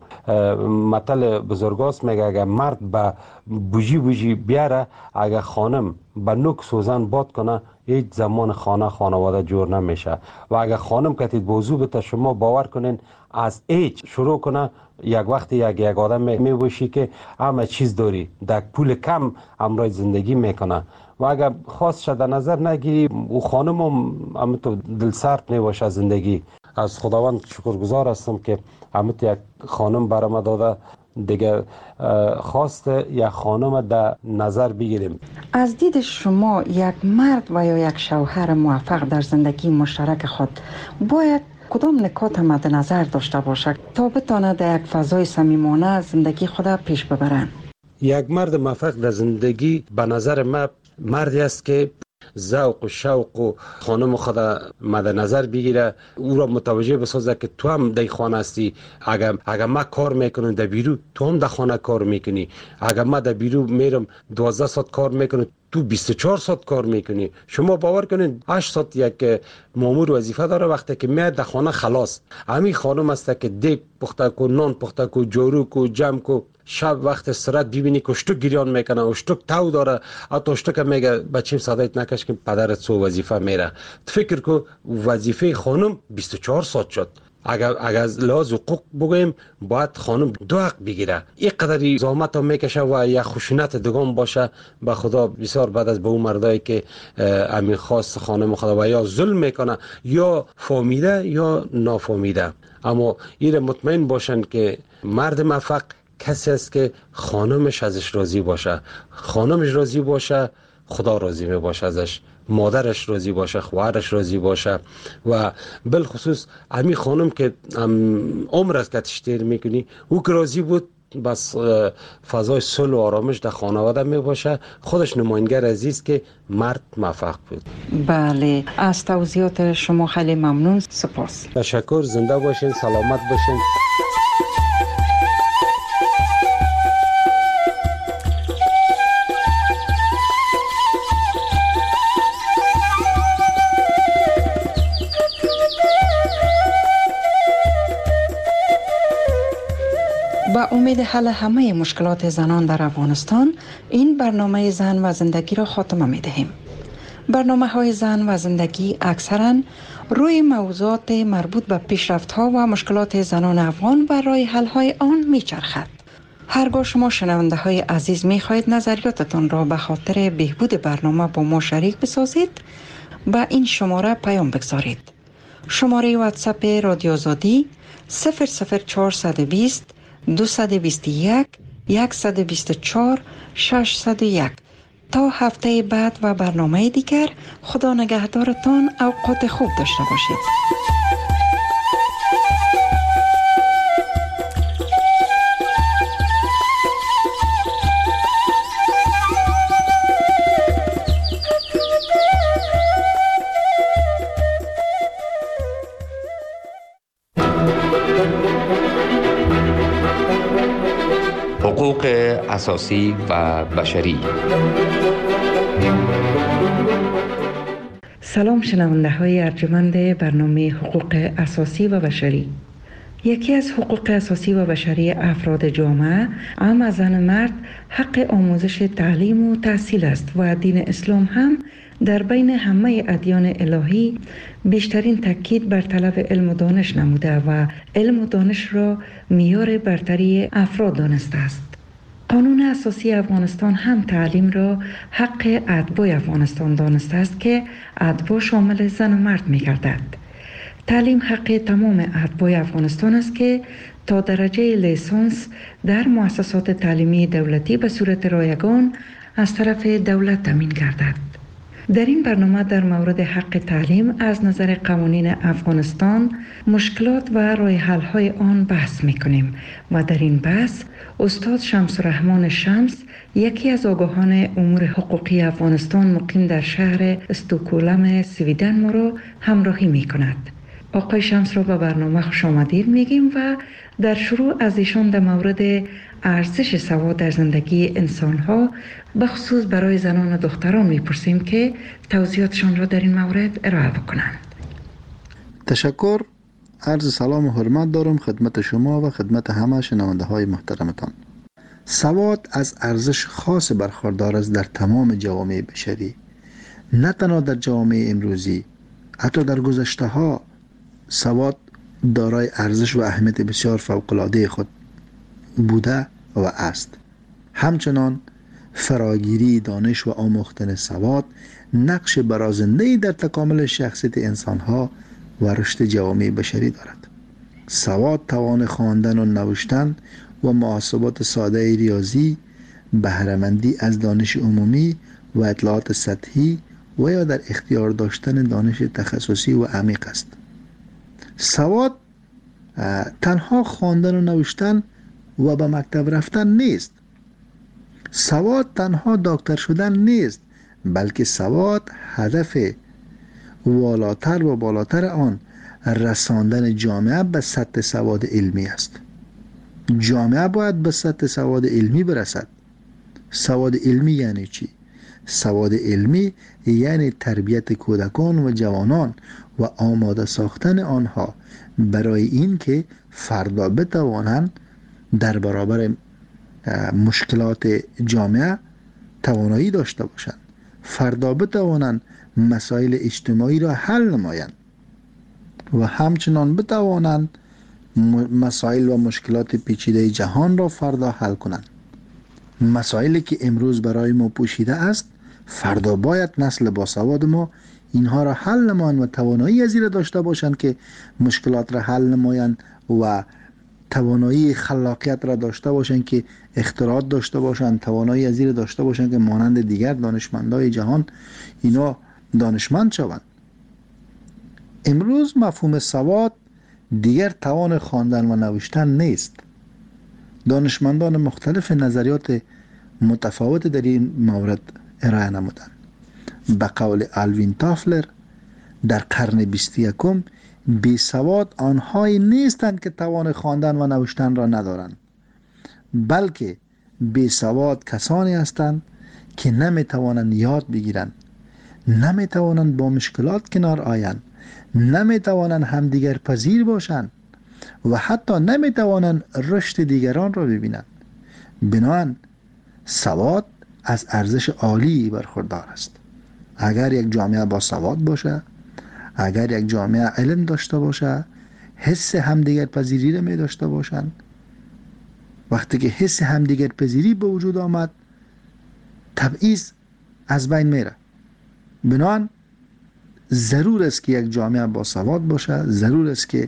مثل بزرگاست میگه اگر مرد به بوجی بوجی بیاره، اگر خانم به نوک سوزن باد کنه، هیچ زمان خانه خانواده جور نمیشه. و اگر خانم کتید بوزو بته، شما باور کنین از هیچ شروع کنه، یک وقتی یک یک آدم میبوشی که همه چیز داری، در پول کم امرای زندگی میکنه. و اگر خواست شده نظر نگیری، او خانم هم تو دل سرد نباشه زندگی. از خداوند شکرگزار هستم که همت یک خانم برام داده. دیگه خواست یک خانم در نظر بگیریم. از دید شما یک مرد و یا یک شوهر موفق در زندگی مشترک خود باید کدام نکات مد نظر داشته باشد تا بتواند در یک فضای صمیمانه زندگی خود پیش ببرند؟ یک مرد موفق در زندگی به نظر من مردی است که ذوق و شوق و خانم خود مد نظر بگیره، او را متوجه بسازه که تو هم در خانه هستی. اگر اگر ما کار میکنم در بیرو، تو هم در خانه کار میکنی. اگر ما در بیرو میرم دوازده ساعت کار میکنم، تو بیست و چهار ساعت کار میکنی. شما باور کنین هشت ساعت یک مامور وظیفه داره، وقتی که میاد در خانه خلاص. همین خانم است که دیگ پخته کو، نان پخته کو، جارو کو، جمع کو. شب وقت استراحت ببینی که اشتک گریان میکنه، اشتک تو داره، حتی اشتک میگه بچیم صدایت نکش که پدرت سو وظیفه میره. فکر کو وظیفه خانم بیست و چهار ساعت شد. اگر اگر لحاظ حقوق بگویم باید خانم دو حق بگیره. این قدری زحمت هم میکشه و یک خشونت دگان باشه. به خدا بسیار بعد از به اون مردایی که امین خواست خانم خدا و یا ظلم میکنه یا فهمیده یا نافهمیده. اما این مطمئن باشن که مرد موفق کسی است که خانمش ازش راضی باشه. خانمش راضی باشه، خدا راضی می باشه ازش. مادرش راضی باشه، خواهرش راضی باشه. و بالخصوص همین خانم که عمر از کتش تیر میکنی، او که راضی بود، بس فضای صلح و آرامش در خانواده می باشه. خودش نماینگر عزیز که مرد موفق بود. بله، از توضیحات شما خیلی ممنون. سپاس. تشکر. زنده باشین، سلامت باشین. با امید حل همه مشکلات زنان در افغانستان، این برنامه زن و زندگی را خاتمه می دهیم. برنامه های زن و زندگی اکثراً روی موضوعات مربوط به پیشرفت ها و مشکلات زنان افغان و راه حل های آن می چرخد. هرگاه شما شنونده های عزیز می خواهید نظریاتتان را به خاطر بهبود برنامه با ما شریک بسازید، با این شماره پیام بگذارید. شماره واتساپ رادیو آزادی صفر صفر چهارصد و بیست دویست و بیست و یک صد و بیست و چهار ششصد و یک. تا هفته بعد و برنامه دیگر، خدا نگهدارتان. اوقات خوب داشته باشید. حقوق اساسی و بشری. سلام شنونده های ارجمند برنامه حقوق اساسی و بشری. یکی از حقوق اساسی و بشری افراد جامعه، هم از زن مرد، حق آموزش تعلیم و تحصیل است و دین اسلام هم در بین همه ادیان الهی بیشترین تاکید بر طلب علم و دانش نموده و علم و دانش را معیار برتری افراد دانسته است. قانون اساسی افغانستان هم تعلیم را حق اتباع افغانستان دانسته است که اتباع شامل زن و مرد می گردد. تعلیم حق تمام اتباع افغانستان است که تا درجه لیسانس در مؤسسات تعلیمی دولتی به صورت رایگان از طرف دولت تامین گردد. در این برنامه در مورد حق تعلیم از نظر قوانین افغانستان، مشکلات و راه حل های آن بحث میکنیم و در این بحث استاد شمس الرحمن شمس، یکی از آگاهان امور حقوقی افغانستان مقیم در شهر استکهلم سویدن، ما را همراهی میکند. آقای شمس را به برنامه خوش آمدید میگیم و در شروع از ایشان در مورد ارزش سواد در زندگی انسان‌ها بخصوص برای زنان و دختران میپرسیم که توضیحاتشان را در این مورد ارائه بکنند. تشکر. عرض سلام و حرمت دارم خدمت شما و خدمت همه شنونده های محترمتان. سواد از ارزش خاص برخوردار است در تمام جوامع بشری، نه تنها در جوامع امروزی، حتی در گذشته ها سواد دارای ارزش و اهمیت بسیار فوق‌العاده خود بوده و است. همچنان فراگیری دانش و آموختن سواد نقش برازنده‌ای در تکامل شخصیت انسان‌ها و رشد جوامع بشری دارد. سواد توان خواندن و نوشتن و محاسبات ساده ریاضی، بهره‌مندی از دانش عمومی و اطلاعات سطحی و یا در اختیار داشتن دانش تخصصی و عمیق است. سواد تنها خواندن و نوشتن و به مکتب رفتن نیست. سواد تنها دکتر شدن نیست، بلکه سواد هدف والاتر و بالاتر آن رساندن جامعه به سطح سواد علمی است. جامعه باید به سطح سواد علمی برسد. سواد علمی یعنی چی؟ سواد علمی یعنی تربیت کودکان و جوانان و آماده ساختن آنها برای این که فردا بتوانند در برابر مشکلات جامعه توانایی داشته باشند، فردا بتوانند مسائل اجتماعی را حل نمایند و همچنان بتوانند مسائل و مشکلات پیچیده جهان را فردا حل کنند. مسائلی که امروز برای ما پوشیده است، فردا باید نسل باسواد ما اینها را حل نمایند و توانایی از این را داشته باشند که مشکلات را حل نمایند و توانایی خلاقیت را داشته باشند که اختراعات داشته باشند، توانایی از این را داشته باشند که مانند دیگر دانشمندای جهان اینا دانشمند شوند. امروز مفهوم سواد دیگر توان خواندن و نوشتن نیست. دانشمندان مختلف نظریات متفاوت در این مورد ارائه نمودند. به قول آلوین تافلر، در قرن بیست و یکم بی سواد آنهایی نیستند که توان خواندن و نوشتن را ندارند، بلکه بی سواد کسانی هستند که نمی توانند یاد بگیرند، نمی توانند با مشکلات کنار آیند، نمی توانند همدیگر پذیر باشند و حتی نمی توانند رشد دیگران را ببینند. بنابراین سواد از ارزش عالی برخوردار است. اگر یک جامعه با سواد باشه، اگر یک جامعه علم داشته باشه، حس همدیگر پذیری را می داشته باشند، وقتی که حس همدیگر پذیری به وجود آمد، تبعیض از بین میره. بنابراین ضرور است که یک جامعه با سواد باشه، ضرور است که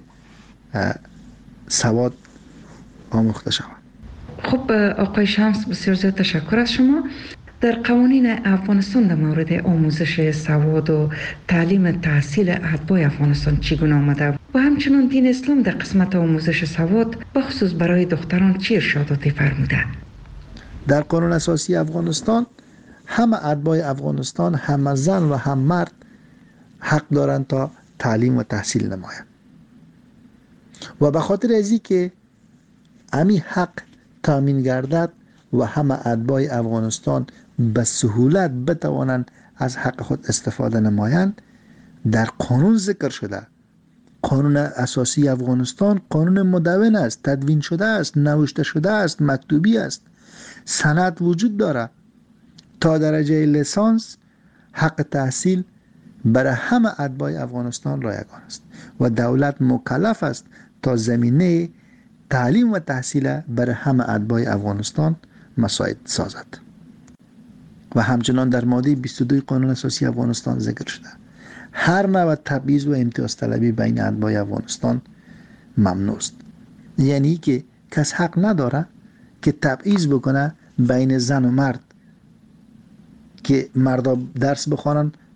سواد آموخته شود. خب آقای شمس، بسیار زیاد تشکر از شما. در قوانین افغانستان در مورد آموزش سواد و تعلیم تحصیل اتباع افغانستان چگونه آمده و همچنین دین اسلام در قسمت آموزش سواد بخصوص برای دختران چه ارشاداتی فرموده؟ در قانون اساسی افغانستان همه اتباع افغانستان، هم زن و هم مرد حق دارند تا تعلیم و تحصیل نمایند و به خاطر ازی که امی حق تامین گردد و همه اتباع افغانستان به سهولت بتوانند از حق خود استفاده نمایند، در قانون ذکر شده. قانون اساسی افغانستان قانون مدون است، تدوین شده است، نوشته شده است، مکتوبی است، سند وجود داره. تا درجه لیسانس حق تحصیل برای همه اتباع افغانستان رایگان است و دولت مکلف است تا زمینه تعلیم و تحصیل برای همه اتباع افغانستان مساعد سازد. و همچنان در ماده بیست و دو قانون اساسی افغانستان ذکر شده هر نوع تبعیض و امتیاز طلبی بین اتباع افغانستان ممنوع است. یعنی که کس حق نداره که تبعیض بکنه بین زن و مرد، که مردا درس بخوانن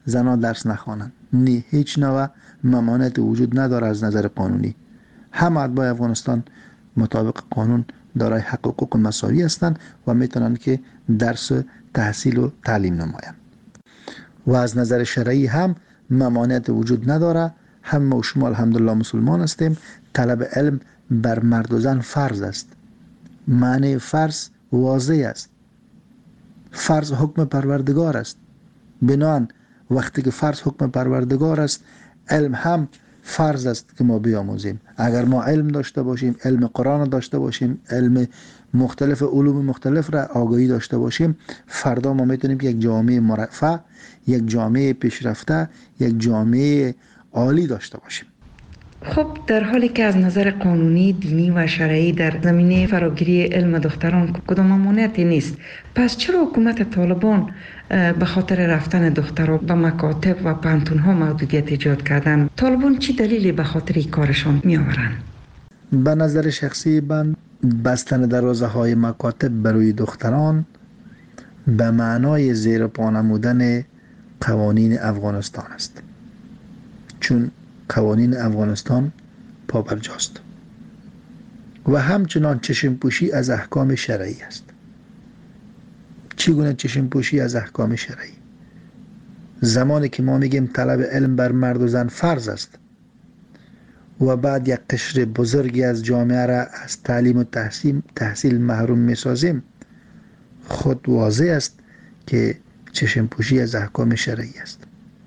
زنان درس نخوانند. نه، هیچ نوع ممانعت وجود نداره از نظر قانونی. همه اتباع افغانستان مطابق قانون دارای حق و حقوق مساوی هستند و میتونن که درس تحصیل و تعلیم نمایند. و از نظر شرعی هم ممانعت وجود نداره. هم و شما الحمدلله مسلمان هستیم. طلب علم بر مرد و زن فرض است. معنی فرض واضح است. فرض حکم پروردگار است. بنان وقتی که فرض حکم پروردگار است، علم هم فرض است که ما بیاموزیم. اگر ما علم داشته باشیم، علم قرآن داشته باشیم، علم مختلف علوم مختلف را آگاهی داشته باشیم، فردا ما میتونیم که یک جامعه مرفه، یک جامعه پیشرفته، یک جامعه عالی داشته باشیم. خب در حالی که از نظر قانونی، دینی و شرعی در زمینه فراگیری علم دختران کدام ممانعتی نیست، پس چرا حکومت طالبان به خاطر رفتن دختران به مکاتب و پانتون‌ها محدودیت ایجاد کردن؟ طالبان چی دلیلی به خاطر این کارشان می آورند؟ به نظر شخصی من بستن دروازه های مکاتب برای دختران به معنای زیر پا نمودن قوانین افغانستان است، چون قوانین افغانستان پابرجاست و همچنان چشم پوشی از احکام شرعی است. چگونه چشم پوشی از احکام شرعی؟ زمانی که ما میگیم طلب علم بر مرد و زن فرض است و بعد یک قشر بزرگی از جامعه را از تعلیم و تحصیل, تحصیل محروم میسازیم، خود واضح است که چشم پوشی از احکام شرعی است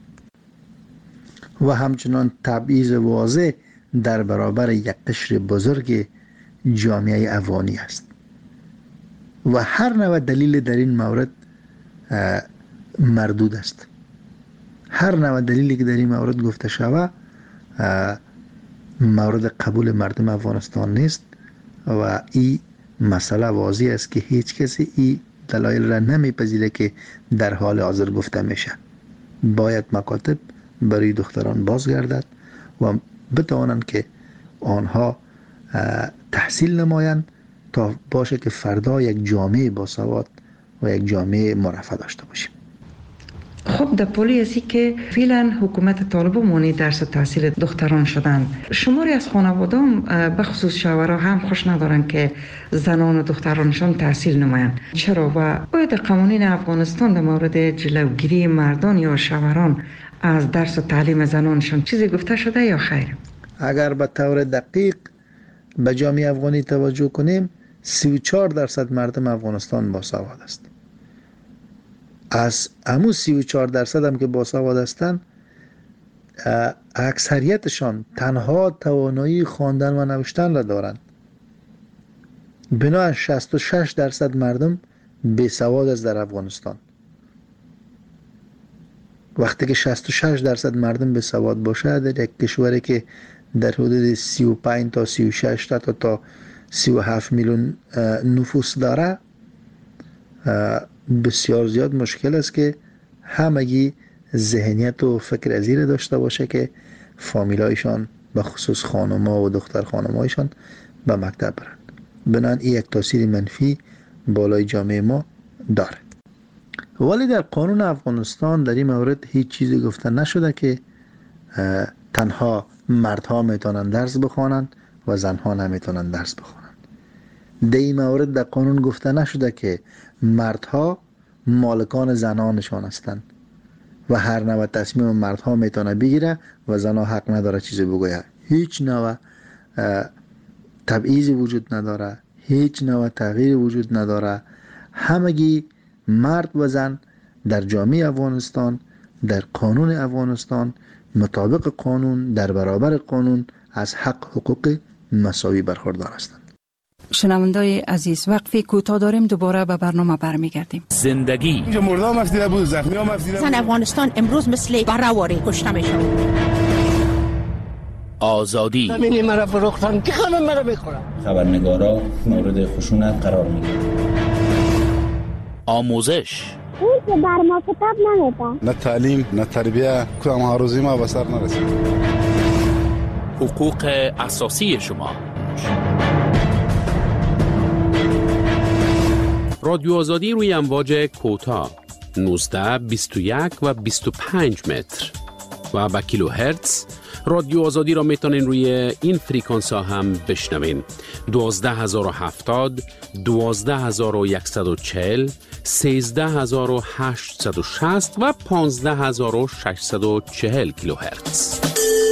و همچنان تبعیض واضح در برابر یک قشر بزرگ جامعه افغانی است و هر نوع دلیل در این مورد مردود است. هر نوع دلیلی که در این مورد گفته شود مورد قبول مردم افغانستان نیست و این مسئله واضح است که هیچ کسی این دلایل را نمیپذیره که در حال حاضر گفته میشه. باید مکاتب برای دختران بازگردد و بتوانند که آنها تحصیل نمایند تا باشه که فردا یک جامعه باسواد و یک جامعه مرفه داشته باشیم. خب در پولی ازی که فعلا حکومت طالبان مانع درس تحصیل دختران شدند، شماری از خانوادان به خصوص شوهرها هم خوش ندارند که زنان و دخترانشان تحصیل نمایند. چرا؟ و باید قوانین افغانستان در مورد جلوگیری مردان یا شوهران از درس و تعلیم زنانشان چیزی گفته شده یا خیر؟ اگر به طور دقیق به جامعه افغانی توجه کنیم، سی و چهار درصد مردم افغانستان باسواد است. از همون سی و چهار درصد هم که باسواد هستند، اکثریتشان تنها توانایی خواندن و نوشتن را دارند. بنابراین شصت و شش درصد مردم بیسواد است در افغانستان. وقتی که شصت و شش درصد مردم بیسواد باشه در یک کشوری که در حدود سی و پنج تا سی و شش تا تا سی و هفت میلیون نفوس داره، بسیار زیاد مشکل است که همگی ذهنیت و فکر ازیر داشته باشه که فامیلایشان به خصوص خانم‌ها و دختر خانم‌هایشان به مکتب برند. بنان این یک تاثیر منفی بالای جامعه ما داره. ولی در قانون افغانستان در این مورد هیچ چیزی گفته نشده که تنها مردها میتونن درس بخوانند و زنها نمیتونن درس بخوانند. در این مورد در قانون گفته نشده که مردها مالکان زنانشان هستند و هر نوع تصمیم مردها میتونه بگیره و زنها حق نداره چیزی بگوید. هیچ نوع تبعیضی وجود نداره، هیچ نوع تغییر وجود نداره. همگی مرد و زن در جامعه افغانستان، در قانون افغانستان، مطابق قانون، در برابر قانون از حق حقوق مساوی برخوردار هستند. شنوندای عزیز، وقفی کوتاه داریم، دوباره به برنامه برمیگردیم. زندگی اینجا مردم مفتیده بود، زخمی ها مفتیده بود. زن افغانستان امروز مثل برآوری کشته میشه. آزادی زمینی مرا فروختن که همه مرا میخورن. خبرنگارا مورد خشونت قرار میگیرن. آموزش اون که بر ما کتاب نمیده. نه تعلیم نه تربیه، کدام هاروزی ما به سر نرسید. حقوق اساسی شما. رادیو آزادی روی امواج کوتاه نوزده بیست و یک و بیست و پنج متر و با کیلو هرتز. رادیو آزادی را میتونین روی این فریکانس ها هم بشنوین. دوازده هزار و هفتاد، دوازده هزار و صد و چهل، سیزده هزار و هشتصد و شصت و پانزده هزار و ششصد و چهل کیلو هرتز.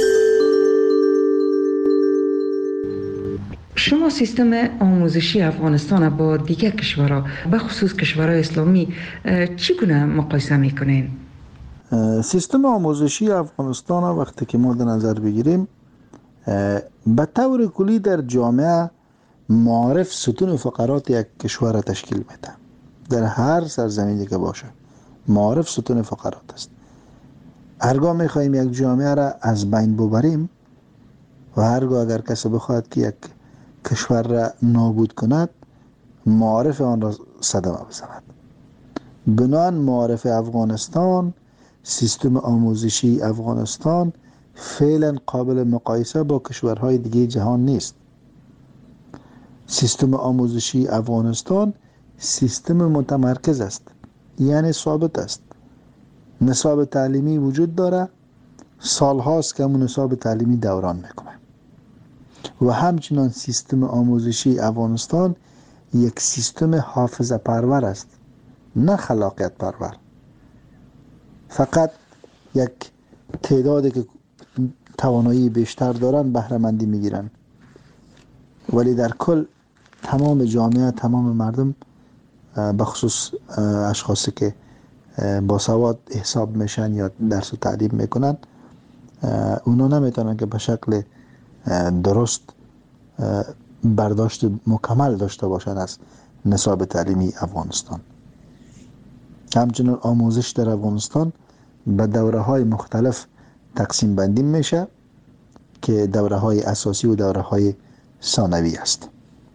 شما سیستم آموزشی افغانستان با دیگر کشورها به خصوص کشورهای اسلامی چگونه مقایسه میکنین؟ سیستم آموزشی افغانستان وقتی که ما در نظر بگیریم به طور کلی در جامعه معارف ستون فقرات یک کشور را تشکیل میده. در هر سرزمینی که باشه معارف ستون فقرات است. هرگاه میخواهیم یک جامعه را از بین ببریم و هرگاه اگر کسی بخواهد که یک کشور را نابود کند معارف آن را صدمه بزند. بنابراین معارف افغانستان، سیستم آموزشی افغانستان فعلا قابل مقایسه با کشورهای دیگه جهان نیست. سیستم آموزشی افغانستان سیستم متمرکز است، یعنی ثابت است. نصاب تعلیمی وجود داره، سال هاست که همون نصاب تعلیمی دوران میکنه. و همچنان سیستم آموزشی افغانستان یک سیستم حافظه پرور است، نه خلاقیت پرور. فقط یک تعدادی که توانایی بیشتر دارن بهره مندی میگیرن، ولی در کل تمام جامعه، تمام مردم به خصوص اشخاصی که با سواد حساب میشن یا درس و تعلیم میکنن اونا نمیتونن که به شکل درست برداشت مکمل داشته باشن از نصاب تعلیمی افغانستان. همچنین آموزش در افغانستان به دوره های مختلف تقسیم بندی میشه که دوره های اساسی و دوره های ثانوی است.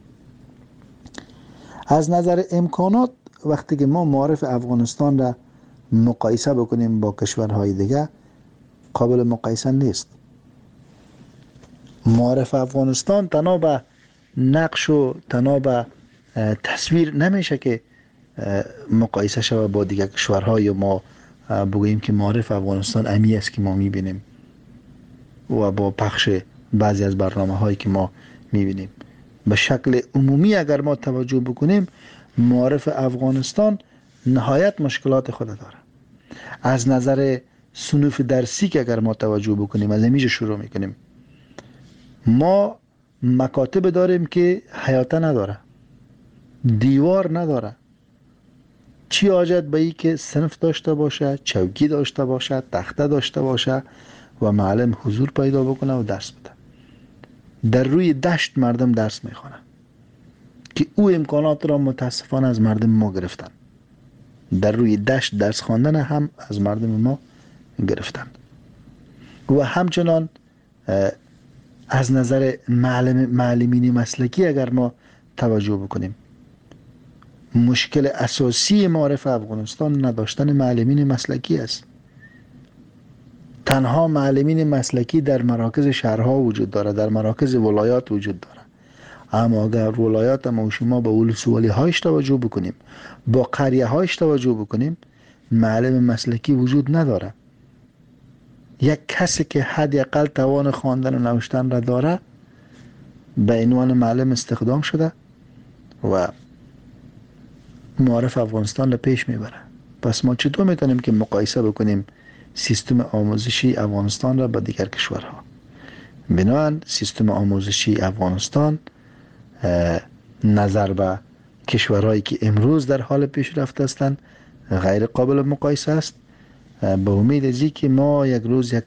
از نظر امکانات وقتی که ما معارف افغانستان را مقایسه بکنیم با کشورهای دیگه قابل مقایسه نیست. معارف افغانستان تنها به نقش و تنها به تصویر نمیشه که مقایسه شود با دیگر کشورها یا ما بگوییم که معارف افغانستان امی است که ما میبینیم و با پخش بعضی از برنامه هایی که ما میبینیم. به شکل عمومی اگر ما توجه بکنیم معارف افغانستان نهایت مشکلات خود داره. از نظر صنوف درسی که اگر ما توجه بکنیم از همیشه شروع میکنیم، ما مکاتب داریم که حیاته نداره، دیوار نداره. چی حاجت به ای که صنف داشته باشه، چوکی داشته باشه، تخته داشته باشه و معلم حضور پیدا بکنه و درس بده. در روی دشت مردم درس میخوانن که او امکانات را متاسفانه از مردم ما گرفتن. در روی دشت درس خواندن هم از مردم ما گرفتن. و همچنان از نظر معلم معلمین مسلکی اگر ما توجه بکنیم، مشکل اساسی معارف افغانستان نداشتن معلمین مسلکی است. تنها معلمین مسلکی در مراکز شهرها وجود داره، در مراکز ولایات وجود داره. اما اگر ولایات ما و شما به ولسوالی هایش توجه بکنیم، با قریه هایش توجه بکنیم، معلم مسلکی وجود نداره. یک کسی که حداقل توان خواندن و نوشتن را داره به عنوان معلم استخدام شده و معارف افغانستان را پیش میبره. پس ما چطور میتونیم که مقایسه بکنیم سیستم آموزشی افغانستان را با دیگر کشورها؟ بنابراین سیستم آموزشی افغانستان نظر به کشورهایی که امروز در حال پیشرفت هستند غیر قابل مقایسه است. به امید ازی که ما یک روز یک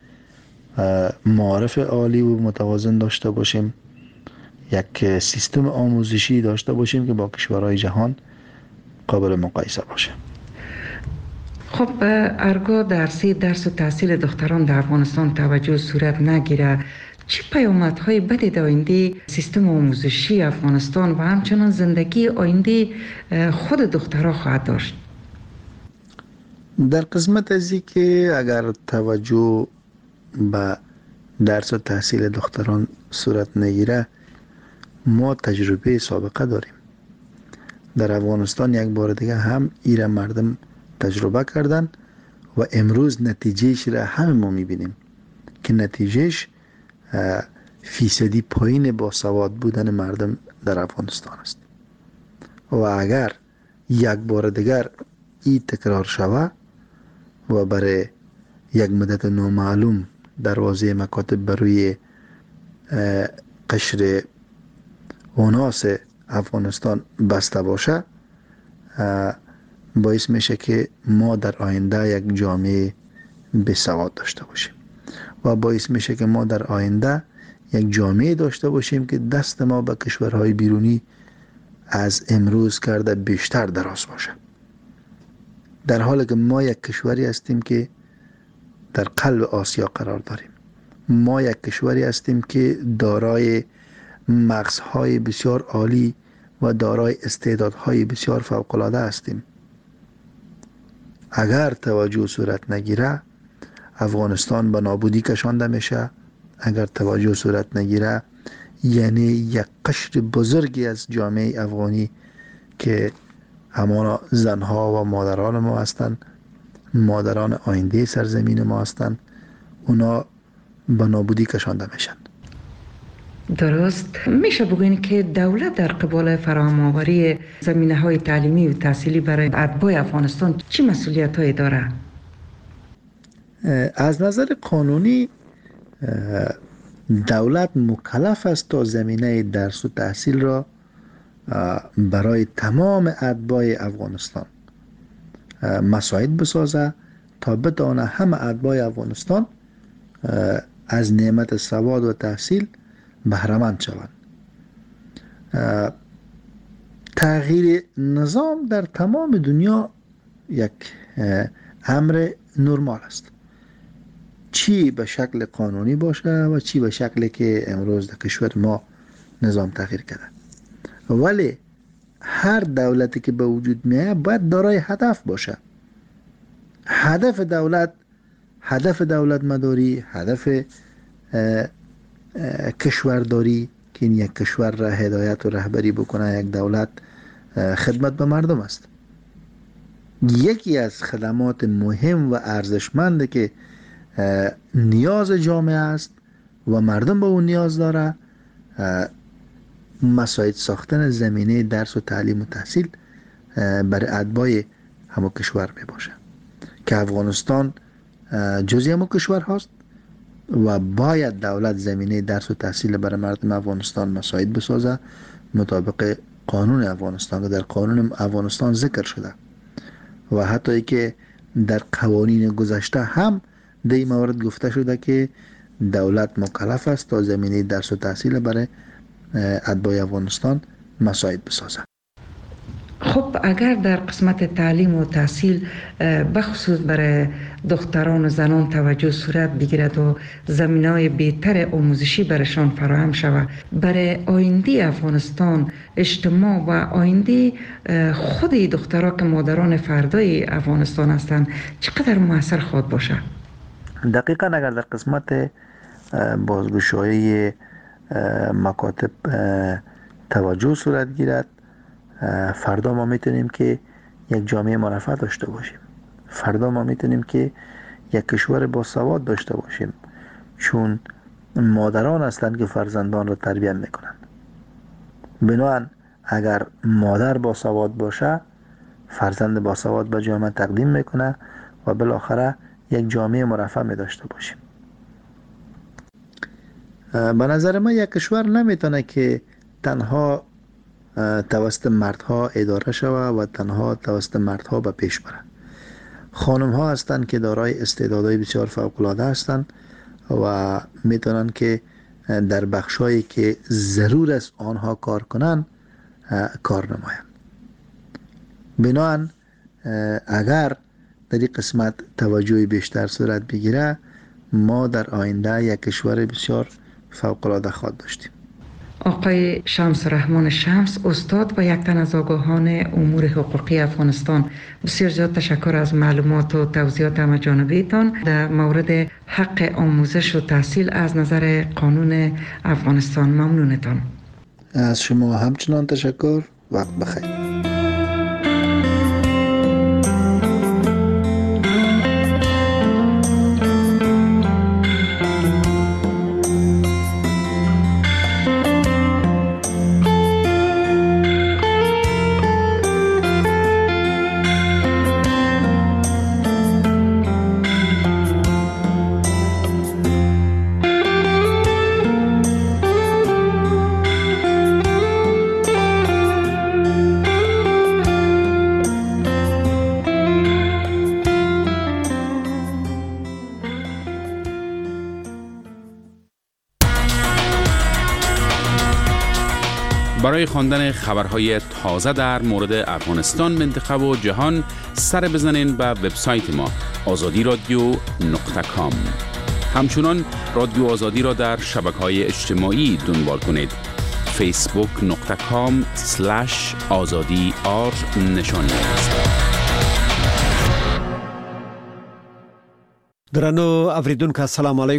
معارف عالی و متوازن داشته باشیم، یک سیستم آموزشی داشته باشیم که با کشورهای جهان قابل مقایسه باشه. خب ارگاه درسی درس و تحصیل دختران در افغانستان توجه صورت نگیره، چه پیامدهای بدی در آینده سیستم آموزشی افغانستان و همچنان زندگی آینده خود دخترها خواهد داشت؟ در قسمت ازی که اگر توجه به درس و تحصیل دختران صورت نگیره، ما تجربه سابقه داریم. در افغانستان یک بار دیگه هم ایره مردم تجربه کردن و امروز نتیجهش را همه ما میبینیم که نتیجهش فیصدی پایین با سواد بودن مردم در افغانستان است و اگر یک بار دیگر این تکرار شود و برای یک مدت نامعلوم دروازه مکاتب بروی قشر اوناس افغانستان بسته باشه، باعث میشه که ما در آینده یک جامعه بی سواد داشته باشیم و باعث میشه که ما در آینده یک جامعه داشته باشیم که دست ما به کشورهای بیرونی از امروز کرده بیشتر دراز باشه، در حالی که ما یک کشوری هستیم که در قلب آسیا قرار داریم. ما یک کشوری هستیم که دارای مغزهای بسیار عالی و دارای استعدادهای بسیار فوق‌العاده هستیم. اگر توجه صورت نگیره افغانستان به نابودی کشانده میشه. اگر توجه صورت نگیره یعنی یک قشر بزرگی از جامعه افغانی که همانا زنها و مادران ما هستند، مادران آینده سرزمین ما هستند، اونا به نابودی کشانده میشن. درست میشه بگوین که دولت در قبال فراهم آوری زمینه های تعلیمی و تحصیلی برای اتباع افغانستان چه مسئولیت هایی داره؟ از نظر قانونی دولت مکلف است تا زمینه درس و تحصیل را برای تمام اتباع افغانستان مساعد بسازه تا بدانه همه اتباع افغانستان از نعمت سواد و تحصیل بهره‌مند شوند. تغییر نظام در تمام دنیا یک امر نرمال است، چی به شکل قانونی باشه و چی به شکلی که امروز در کشور ما نظام تغییر کرده. ولی هر دولتی که به وجود میاد باید دارای هدف باشه. هدف دولت هدف دولت مداری، هدف کشورداری که این یک کشور را هدایت و رهبری بکنه، یک دولت خدمت به مردم است. یکی از خدمات مهم و ارزشمند که نیاز جامعه است و مردم به اون نیاز داره، مساعد ساختن زمینه درس و تعلیم و تحصیل برای اتباع همون کشور می باشه که افغانستان جزئی همون کشور هست و باید دولت زمینه درس و تحصیل برای مردم افغانستان مساعد بسازه مطابق قانون افغانستان که در قانون افغانستان ذکر شده و حتی ای که در قوانین گذشته هم در این مورد گفته شده که دولت مکلف است تا زمینه درس و تحصیل برای اتباع افغانستان مساعد بسازه. خب اگر در قسمت تعلیم و تحصیل بخصوص برای دختران و زنان توجه صورت بگیرد و زمینه‌های بهتر آموزشی برشان فراهم شود، برای آینده افغانستان، اجتماع و آینده خود دخترها که مادران فردای افغانستان هستند چقدر مؤثر خواهد باشه؟ دقیقاً اگر در قسمت بازگشایی مکاتب توجه صورت گیرد، فردا ما میتونیم که یک جامعه مرفه داشته باشیم. فردا ما میتونیم که یک کشور با سواد داشته باشیم، چون مادران هستند که فرزندان را تربیت میکنند. بنابراین اگر مادر با سواد باشه، فرزند با سواد به جامعه تقدیم میکنه و بالاخره یک جامعه مرفه می داشته باشیم. به نظر من یک کشور نمیتونه که تنها توسط مردها اداره شود و تنها توسط مردها به پیش بره. خانم ها هستند که دارای استعدادهای بسیار فوق العاده هستند و میتونن که در بخشایی که ضرور است آنها کار کنند کار نمایند. بنابراین اگر در این قسمت توجه بیشتر صورت بگیره، ما در آینده یک کشور بسیار فوق العاده خواهد داشتیم. آقای شمس رحمان شمس، استاد و یک تن از آگاهان امور حقوقی افغانستان، بسیار زیاد تشکر از معلومات و توضیحات همه جانبیتان در مورد حق آموزش و تحصیل از نظر قانون افغانستان. ممنونتان. از شما همچنان تشکر. وقت بخیر. برای خواندن خبرهای تازه در مورد افغانستان، منطقه و جهان سر بزنین به وبسایت ما آزادی رادیو نقطه کام. همچنان رادیو آزادی را در شبکه‌های اجتماعی دنبال کنید. فیسبوک نقطه کام سلش آزادی آر نشانی است. درنو اوریدونکو السلام علیکم.